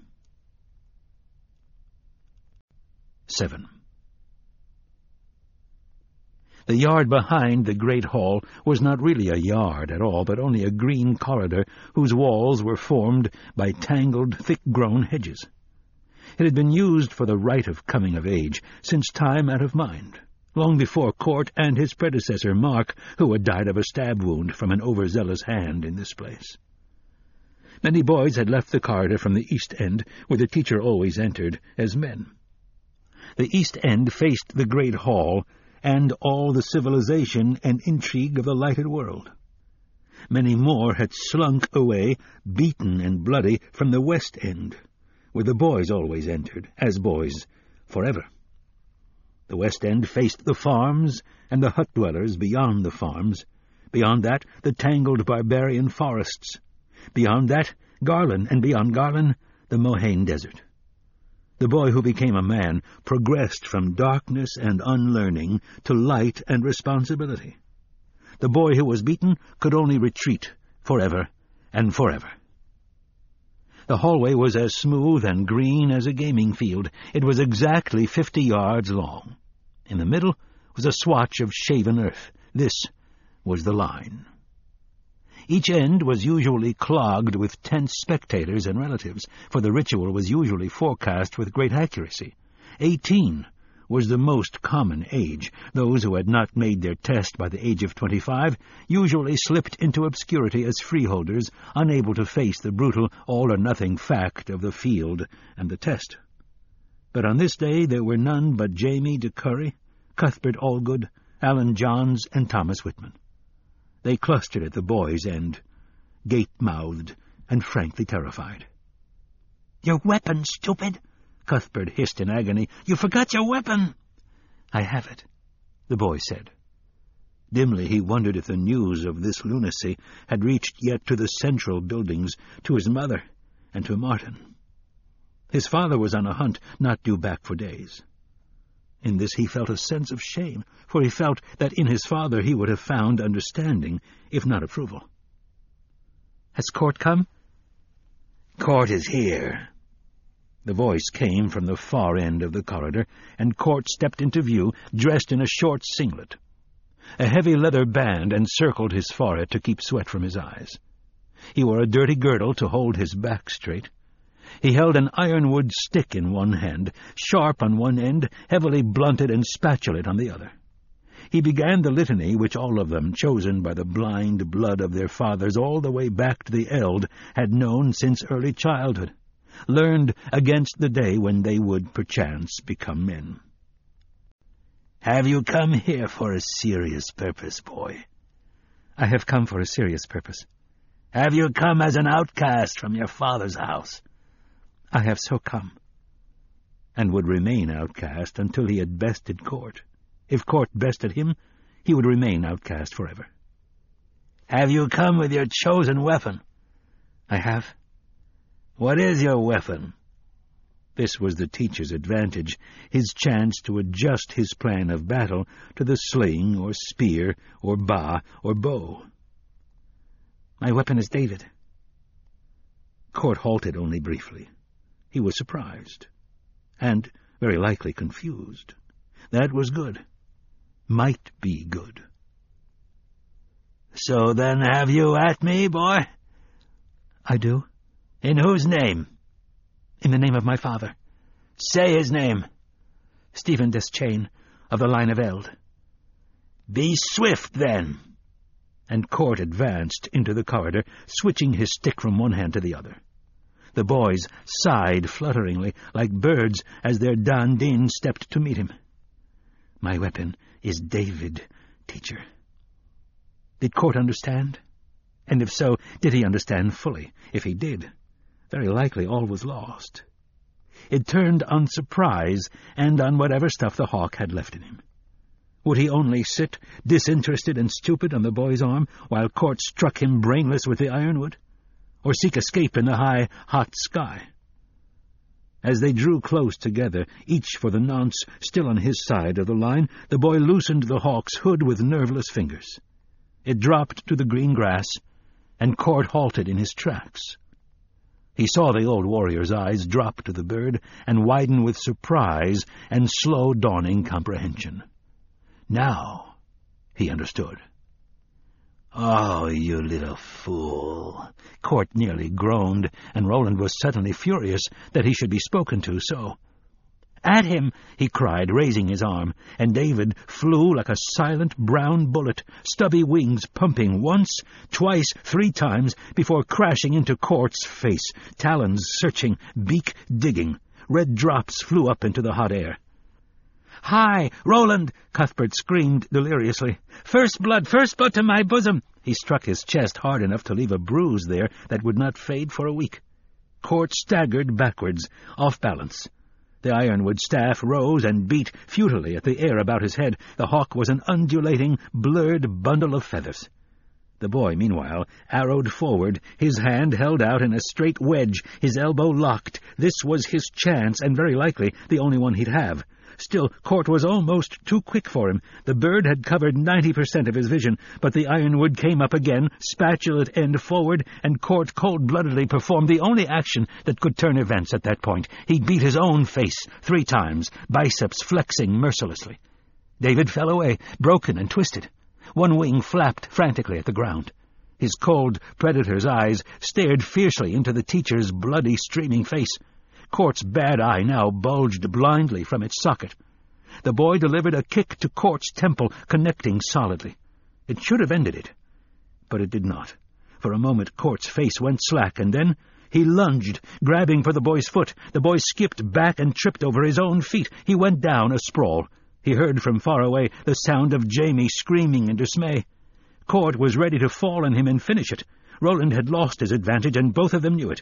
Seven. The yard behind the great hall was not really a yard at all, but only a green corridor whose walls were formed by tangled, thick-grown hedges. It had been used for the rite of coming of age since time out of mind, long before Court and his predecessor Mark, who had died of a stab wound from an overzealous hand in this place. Many boys had left the corridor from the east end, where the teacher always entered, as men. The east end faced the great hall and all the civilization and intrigue of the lighted world. Many more had slunk away, beaten and bloody, from the west end, where the boys always entered, as boys, forever. The west end faced the farms and the hut-dwellers beyond the farms. Beyond that, the tangled barbarian forests. Beyond that, Garland, and beyond Garland, the Mohaine Desert. The boy who became a man progressed from darkness and unlearning to light and responsibility. The boy who was beaten could only retreat forever and forever. The hallway was as smooth and green as a gaming field. It was exactly fifty yards long. In the middle was a swatch of shaven earth. This was the line. Each end was usually clogged with tense spectators and relatives, for the ritual was usually forecast with great accuracy. Eighteen was the most common age. Those who had not made their test by the age of twenty-five usually slipped into obscurity as freeholders, unable to face the brutal all-or-nothing fact of the field and the test. But on this day there were none but Jamie de Curry, Cuthbert Allgood, Alan Johns, and Thomas Whitman. They clustered at the boy's end, gape-mouthed and frankly terrified. "Your weapon, stupid!" Cuthbert hissed in agony. "You forgot your weapon!" "I have it," the boy said. Dimly he wondered if the news of this lunacy had reached yet to the central buildings, to his mother, and to Martin. His father was on a hunt not due back for days. In this he felt a sense of shame, for he felt that in his father he would have found understanding, if not approval. "Has Court come?" "Court is here." The voice came from the far end of the corridor, and Court stepped into view, dressed in a short singlet. A heavy leather band encircled his forehead to keep sweat from his eyes. He wore a dirty girdle to hold his back straight. He held an ironwood stick in one hand, sharp on one end, heavily blunted and spatulate on the other. He began the litany which all of them, chosen by the blind blood of their fathers all the way back to the eld, had known since early childhood, learned against the day when they would perchance become men. "Have you come here for a serious purpose, boy?" "I have come for a serious purpose." "Have you come as an outcast from your father's house?" "I have so come." And would remain outcast until he had bested Court. If Court bested him, he would remain outcast forever. "Have you come with your chosen weapon?" "I have." "What is your weapon?" This was the teacher's advantage, his chance to adjust his plan of battle to the sling or spear or ba or bow. "My weapon is David." Court halted only briefly. He was surprised, and very likely confused. That was good. Might be good. "So then have you at me, boy?" "I do." "In whose name?" "In the name of my father." "Say his name." "Stephen Deschain, of the line of Eld." "Be swift, then." And Court advanced into the corridor, switching his stick from one hand to the other. The boys sighed flutteringly, like birds, as their Dandin stepped to meet him. "My weapon is David, teacher." Did Court understand? And if so, did he understand fully? If he did, very likely all was lost. It turned on surprise and on whatever stuff the hawk had left in him. Would he only sit, disinterested and stupid, on the boy's arm, while Court struck him brainless with the ironwood? Or seek escape in the high, hot sky? As they drew close together, each for the nonce still on his side of the line, the boy loosened the hawk's hood with nerveless fingers. It dropped to the green grass, and Court halted in his tracks. He saw the old warrior's eyes drop to the bird and widen with surprise and slow dawning comprehension. Now he understood. "Oh, you little fool!" Court nearly groaned, and Roland was suddenly furious that he should be spoken to so. "At him!" he cried, raising his arm, and David flew like a silent brown bullet, stubby wings pumping once, twice, three times, before crashing into Court's face, talons searching, beak digging. Red drops flew up into the hot air. "Hi, Roland!" Cuthbert screamed deliriously. "First blood, first blood to my bosom!" He struck his chest hard enough to leave a bruise there that would not fade for a week. Court staggered backwards, off balance. The ironwood staff rose and beat futilely at the air about his head. The hawk was an undulating, blurred bundle of feathers. The boy, meanwhile, arrowed forward, his hand held out in a straight wedge, his elbow locked. This was his chance, and very likely the only one he'd have. Still, Court was almost too quick for him. The bird had covered ninety percent of his vision, but the ironwood came up again, spatulate end forward, and Court cold-bloodedly performed the only action that could turn events at that point. He beat his own face three times, biceps flexing mercilessly. David fell away, broken and twisted. One wing flapped frantically at the ground. His cold predator's eyes stared fiercely into the teacher's bloody, streaming face. Court's bad eye now bulged blindly from its socket. The boy delivered a kick to Court's temple, connecting solidly. It should have ended it, but it did not. For a moment Court's face went slack, and then he lunged, grabbing for the boy's foot. The boy skipped back and tripped over his own feet. He went down a sprawl. He heard from far away the sound of Jamie screaming in dismay. Court was ready to fall on him and finish it. Roland had lost his advantage, and both of them knew it.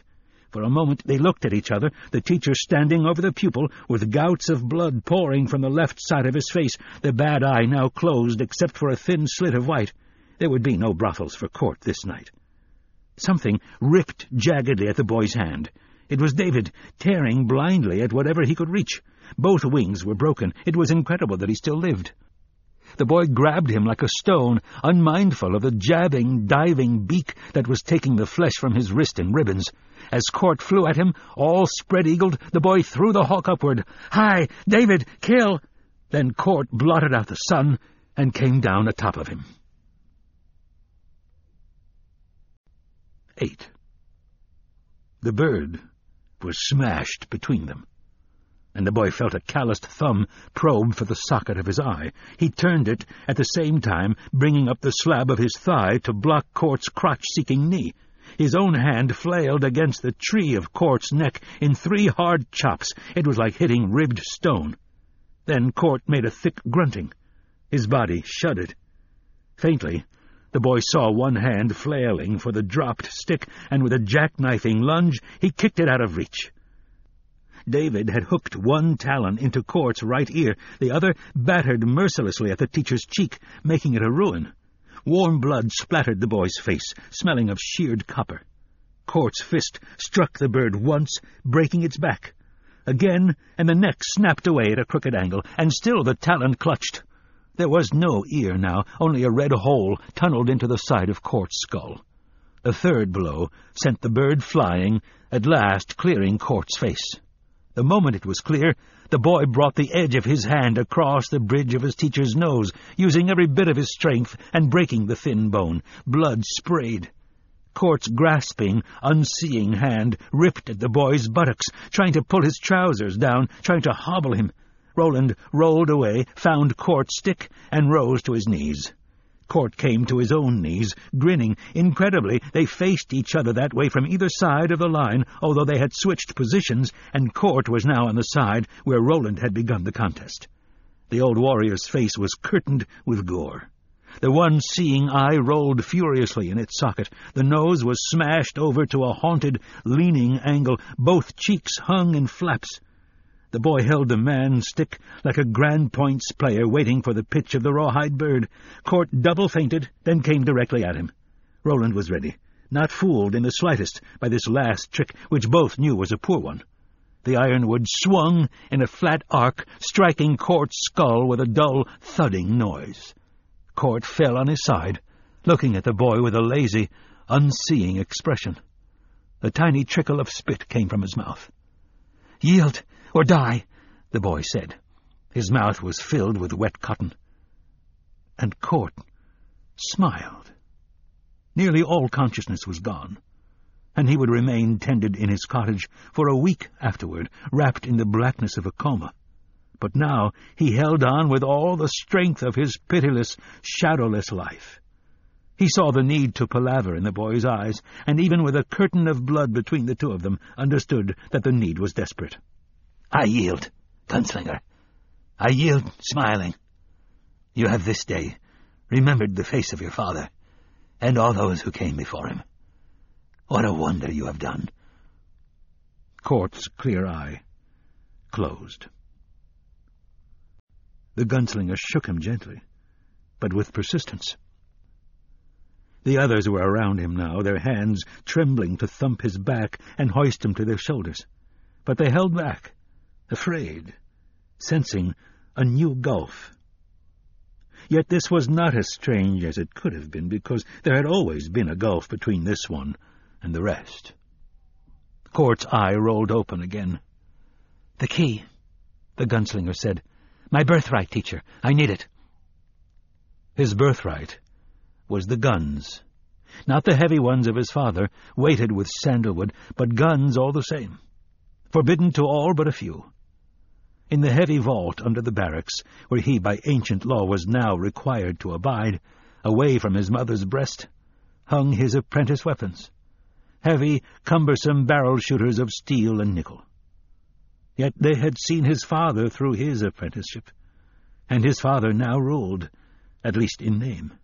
For a moment they looked at each other, the teacher standing over the pupil, with gouts of blood pouring from the left side of his face, the bad eye now closed except for a thin slit of white. There would be no brothels for Court this night. Something ripped jaggedly at the boy's hand. It was David, tearing blindly at whatever he could reach. Both wings were broken. It was incredible that he still lived. The boy grabbed him like a stone, unmindful of the jabbing, diving beak that was taking the flesh from his wrist in ribbons. As Court flew at him, all spread-eagled, the boy threw the hawk upward. "Hi! David! Kill!" Then Court blotted out the sun and came down atop of him. Eight. The bird was smashed between them, and the boy felt a calloused thumb probe for the socket of his eye. He turned it, at the same time bringing up the slab of his thigh to block Court's crotch-seeking knee. His own hand flailed against the tree of Court's neck in three hard chops. It was like hitting ribbed stone. Then Court made a thick grunting. His body shuddered. Faintly, the boy saw one hand flailing for the dropped stick, and with a jackknifing lunge, he kicked it out of reach. David had hooked one talon into Court's right ear, the other battered mercilessly at the teacher's cheek, making it a ruin. Warm blood splattered the boy's face, smelling of sheared copper. Court's fist struck the bird once, breaking its back. Again, and the neck snapped away at a crooked angle, and still the talon clutched. There was no ear now, only a red hole tunneled into the side of Court's skull. The third blow sent the bird flying, at last clearing Court's face. The moment it was clear, the boy brought the edge of his hand across the bridge of his teacher's nose, using every bit of his strength and breaking the thin bone. Blood sprayed. Court's grasping, unseeing hand ripped at the boy's buttocks, trying to pull his trousers down, trying to hobble him. Roland rolled away, found Court's stick, and rose to his knees. Court came to his own knees, grinning. Incredibly, they faced each other that way from either side of the line, although they had switched positions, and Court was now on the side where Roland had begun the contest. The old warrior's face was curtained with gore. The one seeing eye rolled furiously in its socket. The nose was smashed over to a haunted, leaning angle. Both cheeks hung in flaps. The boy held the man's stick like a Grand Points player waiting for the pitch of the rawhide bird. Court double-feinted, then came directly at him. Roland was ready, not fooled in the slightest by this last trick, which both knew was a poor one. The ironwood swung in a flat arc, striking Court's skull with a dull, thudding noise. Court fell on his side, looking at the boy with a lazy, unseeing expression. A tiny trickle of spit came from his mouth. "Yield, or die," the boy said. His mouth was filled with wet cotton. And Court smiled. Nearly all consciousness was gone, and he would remain tended in his cottage for a week afterward, wrapped in the blackness of a coma. But now he held on with all the strength of his pitiless, shadowless life. He saw the need to palaver in the boy's eyes, and even with a curtain of blood between the two of them, understood that the need was desperate. "I yield, gunslinger. I yield, smiling. You have this day remembered the face of your father, and all those who came before him. What a wonder you have done." Court's clear eye closed. The gunslinger shook him gently, but with persistence. The others were around him now, their hands trembling to thump his back and hoist him to their shoulders. But they held back, afraid, sensing a new gulf. Yet this was not as strange as it could have been, because there had always been a gulf between this one and the rest. Court's eye rolled open again. "The key," the gunslinger said. "My birthright, teacher. I need it." His birthright was the guns. Not the heavy ones of his father, weighted with sandalwood, but guns all the same. Forbidden to all but a few. In the heavy vault under the barracks, where he by ancient law was now required to abide, away from his mother's breast, hung his apprentice weapons, heavy, cumbersome barrel-shooters of steel and nickel. Yet they had seen his father through his apprenticeship, and his father now ruled, at least in name.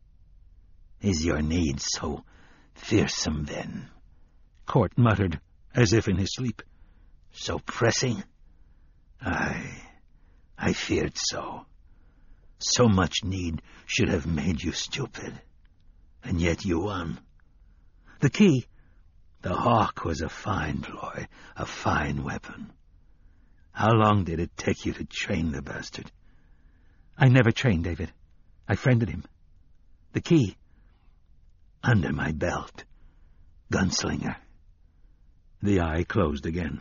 "Is your need so fearsome, then?" Court muttered, as if in his sleep. "So pressing? Aye, I feared so. So much need should have made you stupid. And yet you won. The key? The hawk was a fine ploy, a fine weapon. How long did it take you to train the bastard?" "I never trained David. I friended him. The key?" "Under my belt. Gunslinger." The eye closed again.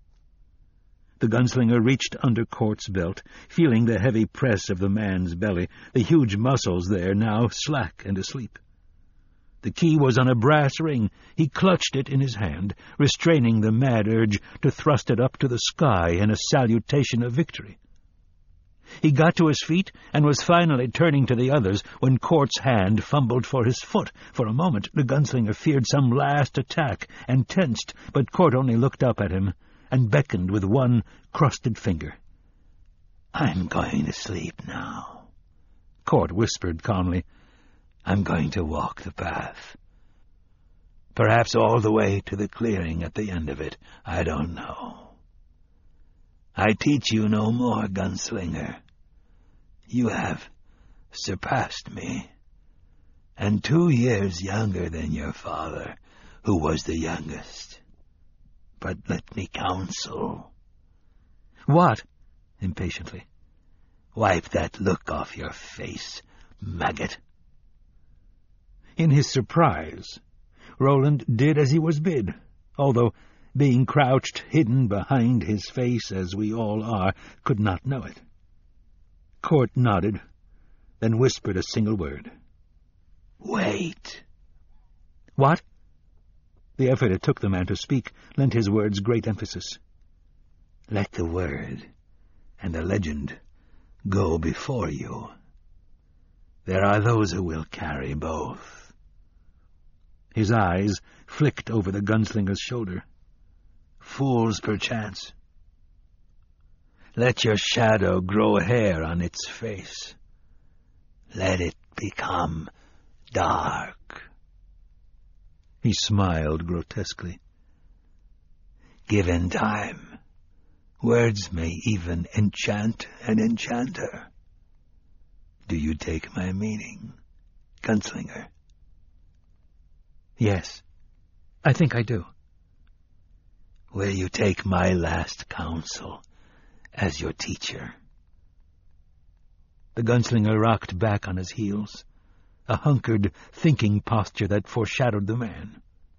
The gunslinger reached under Cort's belt, feeling the heavy press of the man's belly, the huge muscles there now slack and asleep. The key was on a brass ring. He clutched it in his hand, restraining the mad urge to thrust it up to the sky in a salutation of victory. He got to his feet and was finally turning to the others when Cort's hand fumbled for his foot. For a moment the gunslinger feared some last attack and tensed, but Cort only looked up at him and beckoned with one crusted finger. "I'm going to sleep now," Cort whispered calmly. "I'm going to walk the path. Perhaps all the way to the clearing at the end of it. I don't know. I teach you no more, gunslinger. You have surpassed me, and two years younger than your father, who was the youngest. But let me counsel." "What?" impatiently. "Wipe that look off your face, maggot." In his surprise, Roland did as he was bid, although, being crouched hidden behind his face as we all are, could not know it. Cort nodded, then whispered a single word. "Wait." "What?" The effort it took the man to speak lent his words great emphasis. "Let the word and the legend go before you. There are those who will carry both." His eyes flicked over the gunslinger's shoulder. "Fools, perchance. Let your shadow grow hair on its face. Let it become dark." He smiled grotesquely. "Given time, words may even enchant an enchanter. Do you take my meaning, gunslinger?" "Yes, I think I do." "Will you take my last counsel as your teacher?" The gunslinger rocked back on his heels, a hunkered, thinking posture that foreshadowed the man.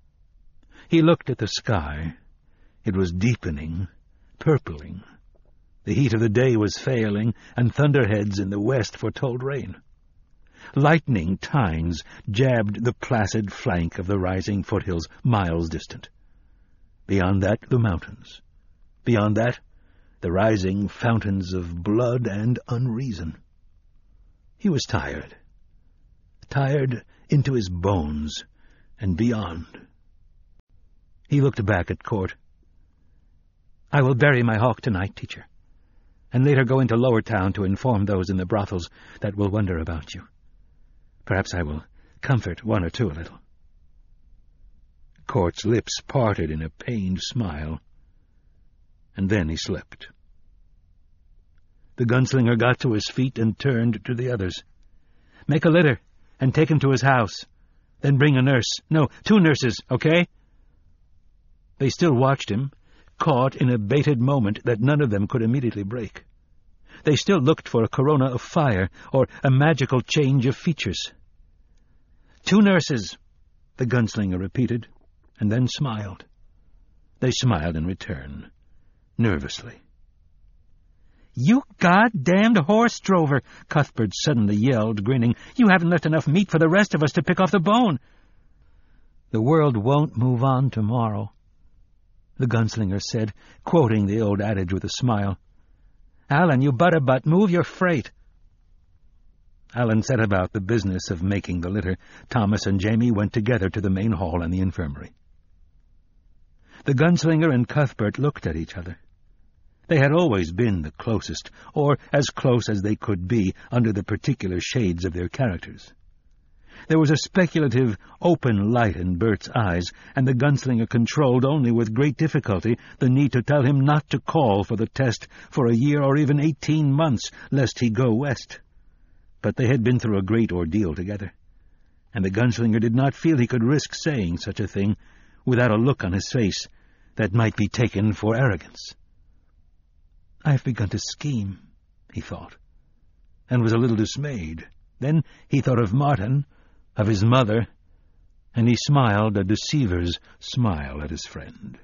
He looked at the sky. It was deepening, purpling. The heat of the day was failing, and thunderheads in the west foretold rain. Lightning tines jabbed the placid flank of the rising foothills miles distant. Beyond that, the mountains. Beyond that, the rising fountains of blood and unreason. He was tired. Tired into his bones and beyond. He looked back at Cort. "I will bury my hawk tonight, teacher, and later go into Lower Town to inform those in the brothels that will wonder about you. Perhaps I will comfort one or two a little." Cort's lips parted in a pained smile, and then he slept. The gunslinger got to his feet and turned to the others. "Make a litter and take him to his house. Then bring a nurse. No, two nurses, okay?" They still watched him, caught in a baited moment that none of them could immediately break. They still looked for a corona of fire or a magical change of features. "Two nurses," the gunslinger repeated, and then smiled. They smiled in return, nervously. "You goddamned horse-drover!" Cuthbert suddenly yelled, grinning. "You haven't left enough meat for the rest of us to pick off the bone." "The world won't move on tomorrow," the gunslinger said, quoting the old adage with a smile. "Alan, you butterbutt, move your freight." Alan set about the business of making the litter. Thomas and Jamie went together to the main hall and the infirmary. The gunslinger and Cuthbert looked at each other. They had always been the closest, or as close as they could be under the particular shades of their characters. There was a speculative, open light in Bert's eyes, and the gunslinger controlled only with great difficulty the need to tell him not to call for the test for a year or even eighteen months, lest he go west. But they had been through a great ordeal together, and the gunslinger did not feel he could risk saying such a thing without a look on his face that might be taken for arrogance. "I've begun to scheme," he thought, and was a little dismayed. Then he thought of Martin, of his mother, and he smiled a deceiver's smile at his friend.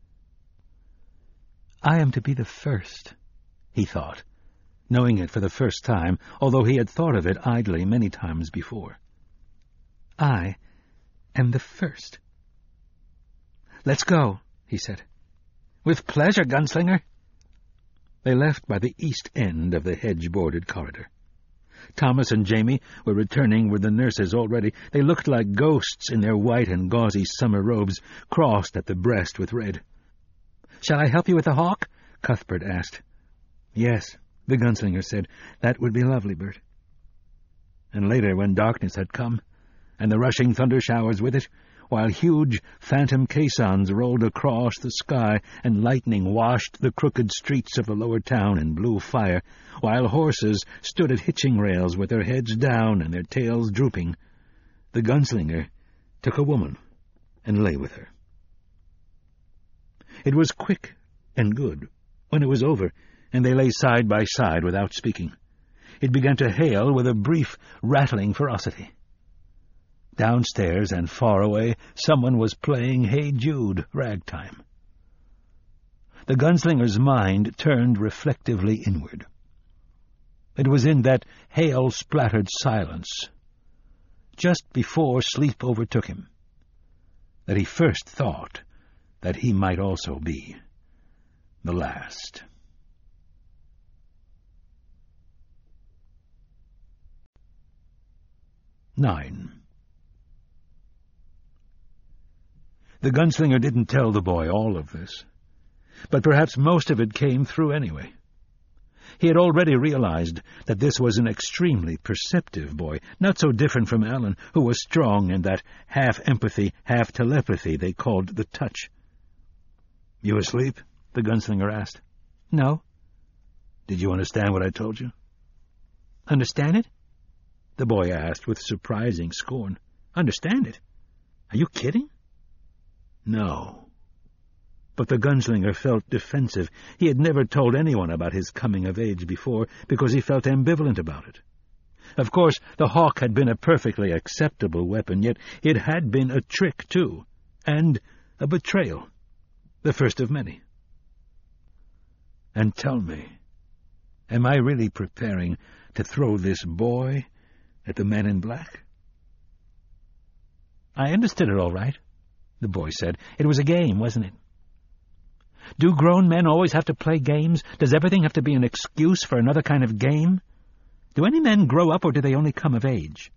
"I am to be the first," he thought, knowing it for the first time, although he had thought of it idly many times before. "I am the first." "Let's go," he said. "With pleasure, gunslinger." They left by the east end of the hedge-bordered corridor. Thomas and Jamie were returning with the nurses already. They looked like ghosts in their white and gauzy summer robes, crossed at the breast with red. "Shall I help you with the hawk?" Cuthbert asked. "Yes," the gunslinger said. "That would be lovely, Bert." And later, when darkness had come, and the rushing thunder showers with it, while huge phantom caissons rolled across the sky and lightning washed the crooked streets of the lower town in blue fire, while horses stood at hitching rails with their heads down and their tails drooping, the gunslinger took a woman and lay with her. It was quick and good. When it was over, and they lay side by side without speaking, it began to hail with a brief, rattling ferocity. Downstairs and far away, someone was playing Hey Jude ragtime. The gunslinger's mind turned reflectively inward. It was in that hail-splattered silence, just before sleep overtook him, that he first thought that he might also be the last. Nine. The gunslinger didn't tell the boy all of this, but perhaps most of it came through anyway. He had already realized that this was an extremely perceptive boy, not so different from Alan, who was strong in that half-empathy, half-telepathy they called the touch. "You asleep?" the gunslinger asked. "No." "Did you understand what I told you?" "Understand it?" the boy asked with surprising scorn. "Understand it? Are you kidding?" "No." But the gunslinger felt defensive. He had never told anyone about his coming of age before, because he felt ambivalent about it. Of course, the hawk had been a perfectly acceptable weapon, yet it had been a trick, too, and a betrayal, the first of many. "And tell me, am I really preparing to throw this boy at the man in black?" "I understood it all right," the boy said. "It was a game, wasn't it?" "Do grown men always have to play games? Does everything have to be an excuse for another kind of game? Do any men grow up, or do they only come of age?"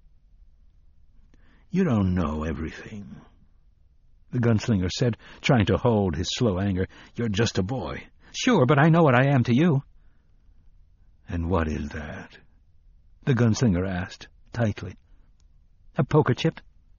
"You don't know everything," the gunslinger said, trying to hold his slow anger. "You're just a boy." "Sure, but I know what I am to you." "And what is that?" the gunslinger asked, tightly. "A poker chip."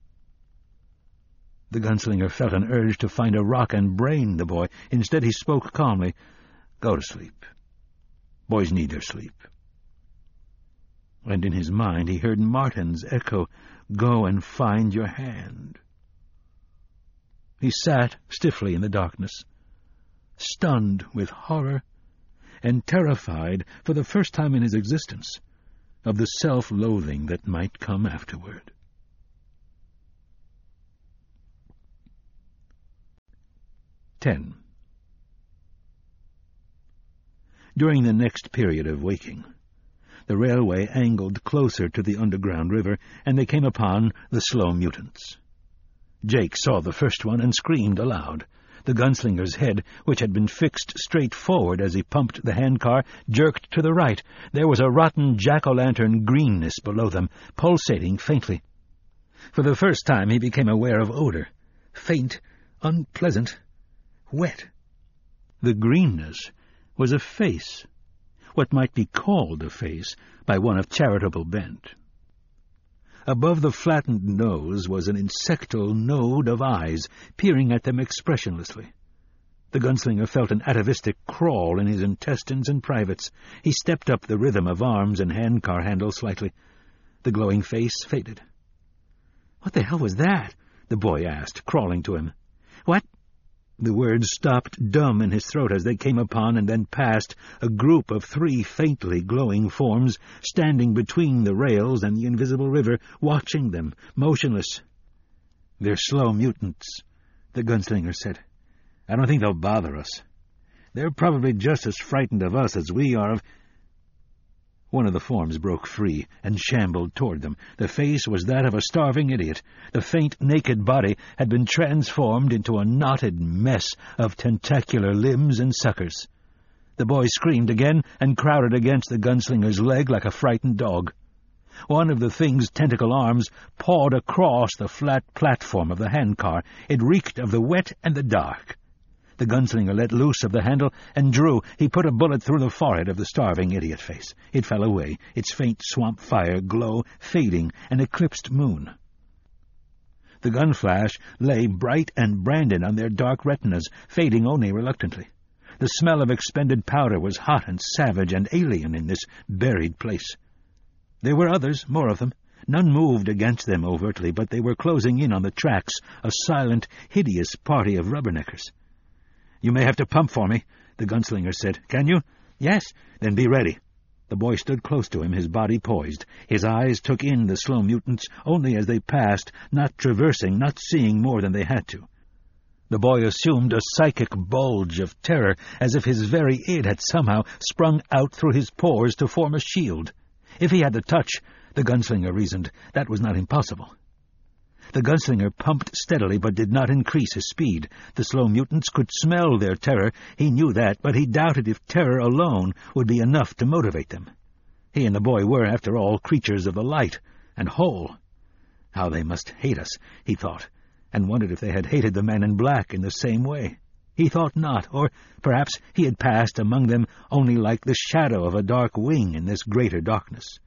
The gunslinger felt an urge to find a rock and brain the boy. Instead, he spoke calmly. "Go to sleep. Boys need their sleep." And in his mind he heard Martin's echo, "Go and find your hand." He sat stiffly in the darkness, stunned with horror and terrified for the first time in his existence of the self-loathing that might come afterward. Ten. During the next period of waking, the railway angled closer to the underground river, and they came upon the slow mutants. Jake saw the first one and screamed aloud. The gunslinger's head, which had been fixed straight forward as he pumped the handcar, jerked to the right. There was a rotten jack-o'-lantern greenness below them, pulsating faintly. For the first time he became aware of odor, faint, unpleasant, wet. The greenness was a face, what might be called a face by one of charitable bent. Above the flattened nose was an insectal node of eyes, peering at them expressionlessly. The gunslinger felt an atavistic crawl in his intestines and privates. He stepped up the rhythm of arms and handcar handles slightly. The glowing face faded. "What the hell was that?" the boy asked, crawling to him. "What?" The words stopped dumb in his throat as they came upon and then past a group of three faintly glowing forms standing between the rails and the invisible river, watching them, motionless. "They're slow mutants," the gunslinger said. "I don't think they'll bother us. They're probably just as frightened of us as we are of—" One of the forms broke free and shambled toward them. The face was that of a starving idiot. The faint, naked body had been transformed into a knotted mess of tentacular limbs and suckers. The boy screamed again and crowded against the gunslinger's leg like a frightened dog. One of the thing's tentacle arms pawed across the flat platform of the handcar. It reeked of the wet and the dark. The gunslinger let loose of the handle and drew. He put a bullet through the forehead of the starving idiot face. It fell away, its faint swamp fire glow fading, an eclipsed moon. The gun flash lay bright and branded on their dark retinas, fading only reluctantly. The smell of expended powder was hot and savage and alien in this buried place. There were others, more of them. None moved against them overtly, but they were closing in on the tracks, a silent, hideous party of rubberneckers. "You may have to pump for me," the gunslinger said. "Can you?" "Yes." "Then be ready." The boy stood close to him, his body poised. His eyes took in the slow mutants only as they passed, not traversing, not seeing more than they had to. The boy assumed a psychic bulge of terror, as if his very id had somehow sprung out through his pores to form a shield. If he had the touch, the gunslinger reasoned, that was not impossible. The gunslinger pumped steadily, but did not increase his speed. The slow mutants could smell their terror. He knew that, but he doubted if terror alone would be enough to motivate them. He and the boy were, after all, creatures of the light, and whole. How they must hate us, he thought, and wondered if they had hated the man in black in the same way. He thought not, or perhaps he had passed among them only like the shadow of a dark wing in this greater darkness.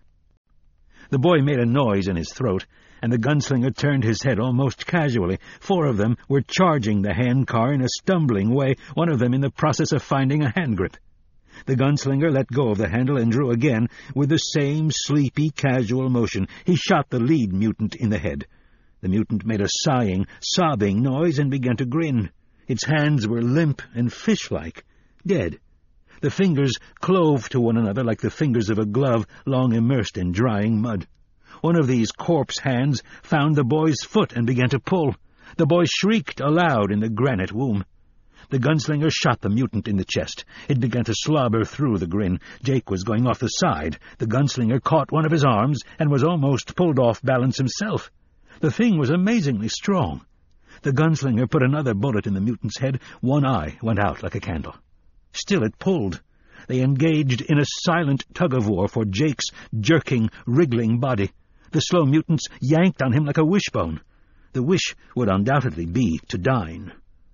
The boy made a noise in his throat, and the gunslinger turned his head almost casually. Four of them were charging the handcar in a stumbling way, one of them in the process of finding a hand grip. The gunslinger let go of the handle and drew again, with the same sleepy, casual motion. He shot the lead mutant in the head. The mutant made a sighing, sobbing noise and began to grin. Its hands were limp and fish-like, dead. The fingers clove to one another like the fingers of a glove long immersed in drying mud. One of these corpse hands found the boy's foot and began to pull. The boy shrieked aloud in the granite womb. The gunslinger shot the mutant in the chest. It began to slobber through the grin. Jake was going off the side. The gunslinger caught one of his arms and was almost pulled off balance himself. The thing was amazingly strong. The gunslinger put another bullet in the mutant's head. One eye went out like a candle. Still it pulled. They engaged in a silent tug-of-war for Jake's jerking, wriggling body. The slow mutants yanked on him like a wishbone. The wish would undoubtedly be to dine.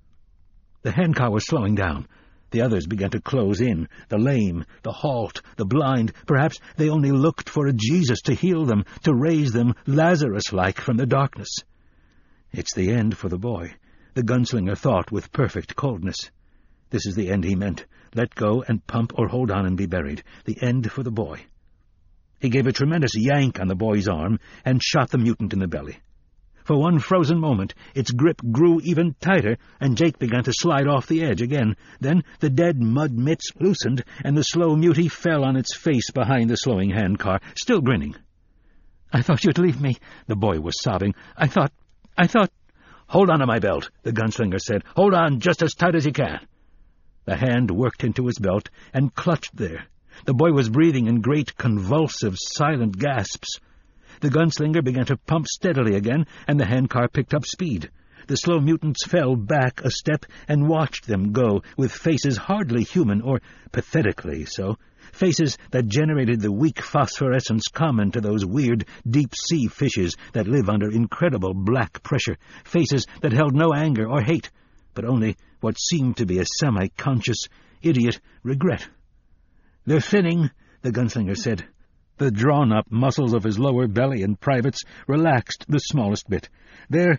The handcar was slowing down. The others began to close in, the lame, the halt, the blind. Perhaps they only looked for a Jesus to heal them, to raise them Lazarus-like from the darkness. It's the end for the boy, the gunslinger thought with perfect coldness. This is the end he meant. Let go and pump or hold on and be buried. The end for the boy. He gave a tremendous yank on the boy's arm and shot the mutant in the belly. For one frozen moment, its grip grew even tighter, and Jake began to slide off the edge again. Then the dead mud mitts loosened, and the slow mutie fell on its face behind the slowing handcar, still grinning. "I thought you'd leave me," the boy was sobbing. I thought... I thought... "Hold on to my belt," the gunslinger said. "Hold on just as tight as you can." The hand worked into his belt and clutched there. The boy was breathing in great, convulsive, silent gasps. The gunslinger began to pump steadily again, and the handcar picked up speed. The slow mutants fell back a step and watched them go, with faces hardly human, or pathetically so, faces that generated the weak phosphorescence common to those weird deep-sea fishes that live under incredible black pressure, faces that held no anger or hate, but only what seemed to be a semi-conscious, idiot regret. "They're thinning," the gunslinger said. The drawn-up muscles of his lower belly and privates relaxed the smallest bit. There,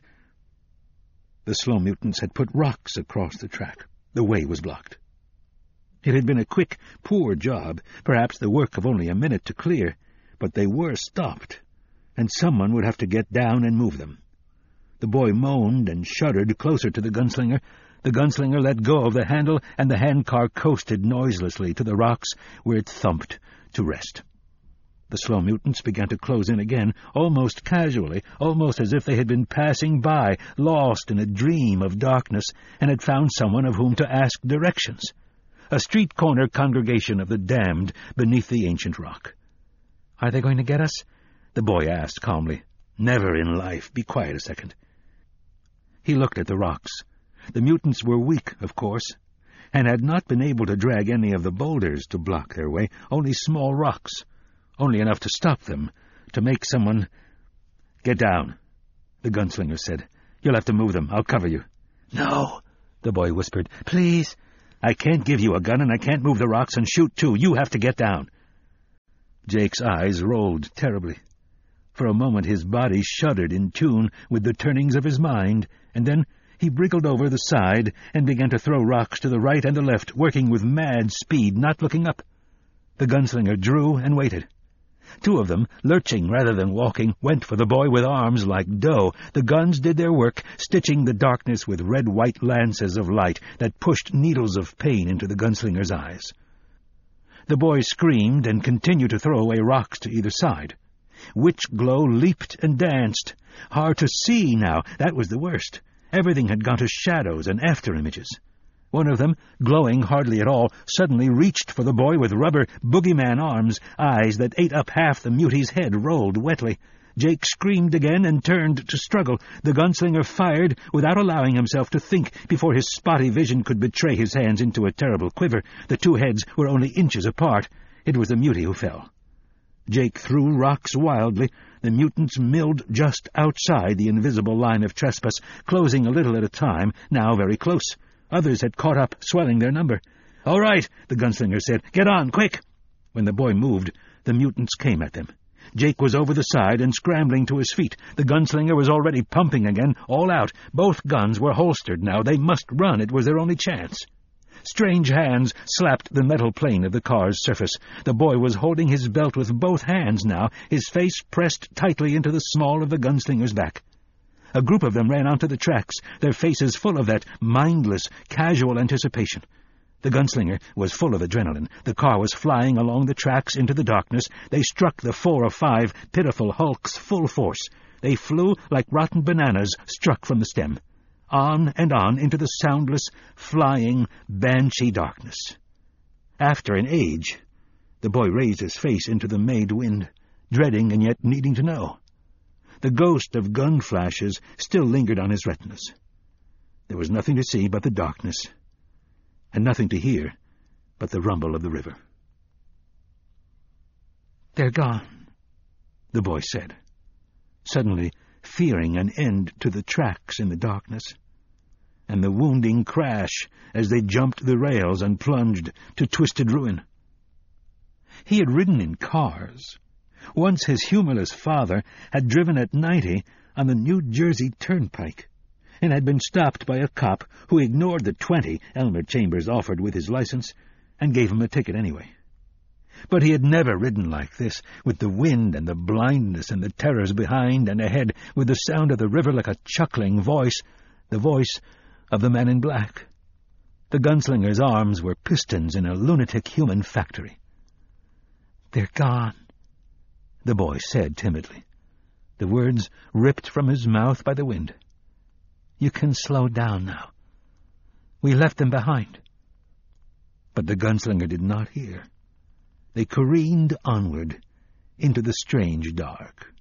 the slow mutants had put rocks across the track. The way was blocked. It had been a quick, poor job, perhaps the work of only a minute to clear, but they were stopped, and someone would have to get down and move them. The boy moaned and shuddered closer to the gunslinger. The gunslinger let go of the handle, and the handcar coasted noiselessly to the rocks, where it thumped to rest. The slow mutants began to close in again, almost casually, almost as if they had been passing by, lost in a dream of darkness, and had found someone of whom to ask directions. A street-corner congregation of the damned beneath the ancient rock. "Are they going to get us?" the boy asked calmly. "Never in life. Be quiet a second." He looked at the rocks. The mutants were weak, of course, and had not been able to drag any of the boulders to block their way, only small rocks, only enough to stop them, to make someone— "Get down," the gunslinger said. "You'll have to move them. I'll cover you." "No," the boy whispered. "Please." "I can't give you a gun, and I can't move the rocks and shoot, too. You have to get down." Jake's eyes rolled terribly. For a moment his body shuddered in tune with the turnings of his mind, and then he wriggled over the side and began to throw rocks to the right and the left, working with mad speed, not looking up. The gunslinger drew and waited. Two of them, lurching rather than walking, went for the boy with arms like dough. The guns did their work, stitching the darkness with red-white lances of light that pushed needles of pain into the gunslinger's eyes. The boy screamed and continued to throw away rocks to either side. Witch-glow leaped and danced. Hard to see now, that was the worst. Everything had gone to shadows and after-images. One of them, glowing hardly at all, suddenly reached for the boy with rubber boogeyman arms. Eyes that ate up half the mutie's head rolled wetly. Jake screamed again and turned to struggle. The gunslinger fired without allowing himself to think before his spotty vision could betray his hands into a terrible quiver. The two heads were only inches apart. It was the mutie who fell. Jake threw rocks wildly. The mutants milled just outside the invisible line of trespass, closing a little at a time, now very close. Others had caught up, swelling their number. "All right," the gunslinger said. "Get on, quick!" When the boy moved, the mutants came at them. Jake was over the side and scrambling to his feet. The gunslinger was already pumping again, all out. Both guns were holstered now. They must run. It was their only chance. Strange hands slapped the metal plane of the car's surface. The boy was holding his belt with both hands now, his face pressed tightly into the small of the gunslinger's back. A group of them ran onto the tracks, their faces full of that mindless, casual anticipation. The gunslinger was full of adrenaline. The car was flying along the tracks into the darkness. They struck the four or five pitiful hulks full force. They flew like rotten bananas struck from the stem. On and on into the soundless, flying, banshee darkness. After an age, the boy raised his face into the Made wind, dreading and yet needing to know. The ghost of gun flashes still lingered on his retinas. There was nothing to see but the darkness, and nothing to hear but the rumble of the river. "They're gone," the boy said, suddenly fearing an end to the tracks in the darkness, and the wounding crash as they jumped the rails and plunged to twisted ruin. He had ridden in cars. Once his humorless father had driven at ninety on the New Jersey Turnpike, and had been stopped by a cop who ignored the twenty Elmer Chambers offered with his license and gave him a ticket anyway. But he had never ridden like this, with the wind and the blindness and the terrors behind and ahead, with the sound of the river like a chuckling voice, the voice of the man in black. The gunslinger's arms were pistons in a lunatic human factory. "They're gone," the boy said timidly, the words ripped from his mouth by the wind. "You can slow down now. We left them behind." But the gunslinger did not hear. They careened onward into the strange dark.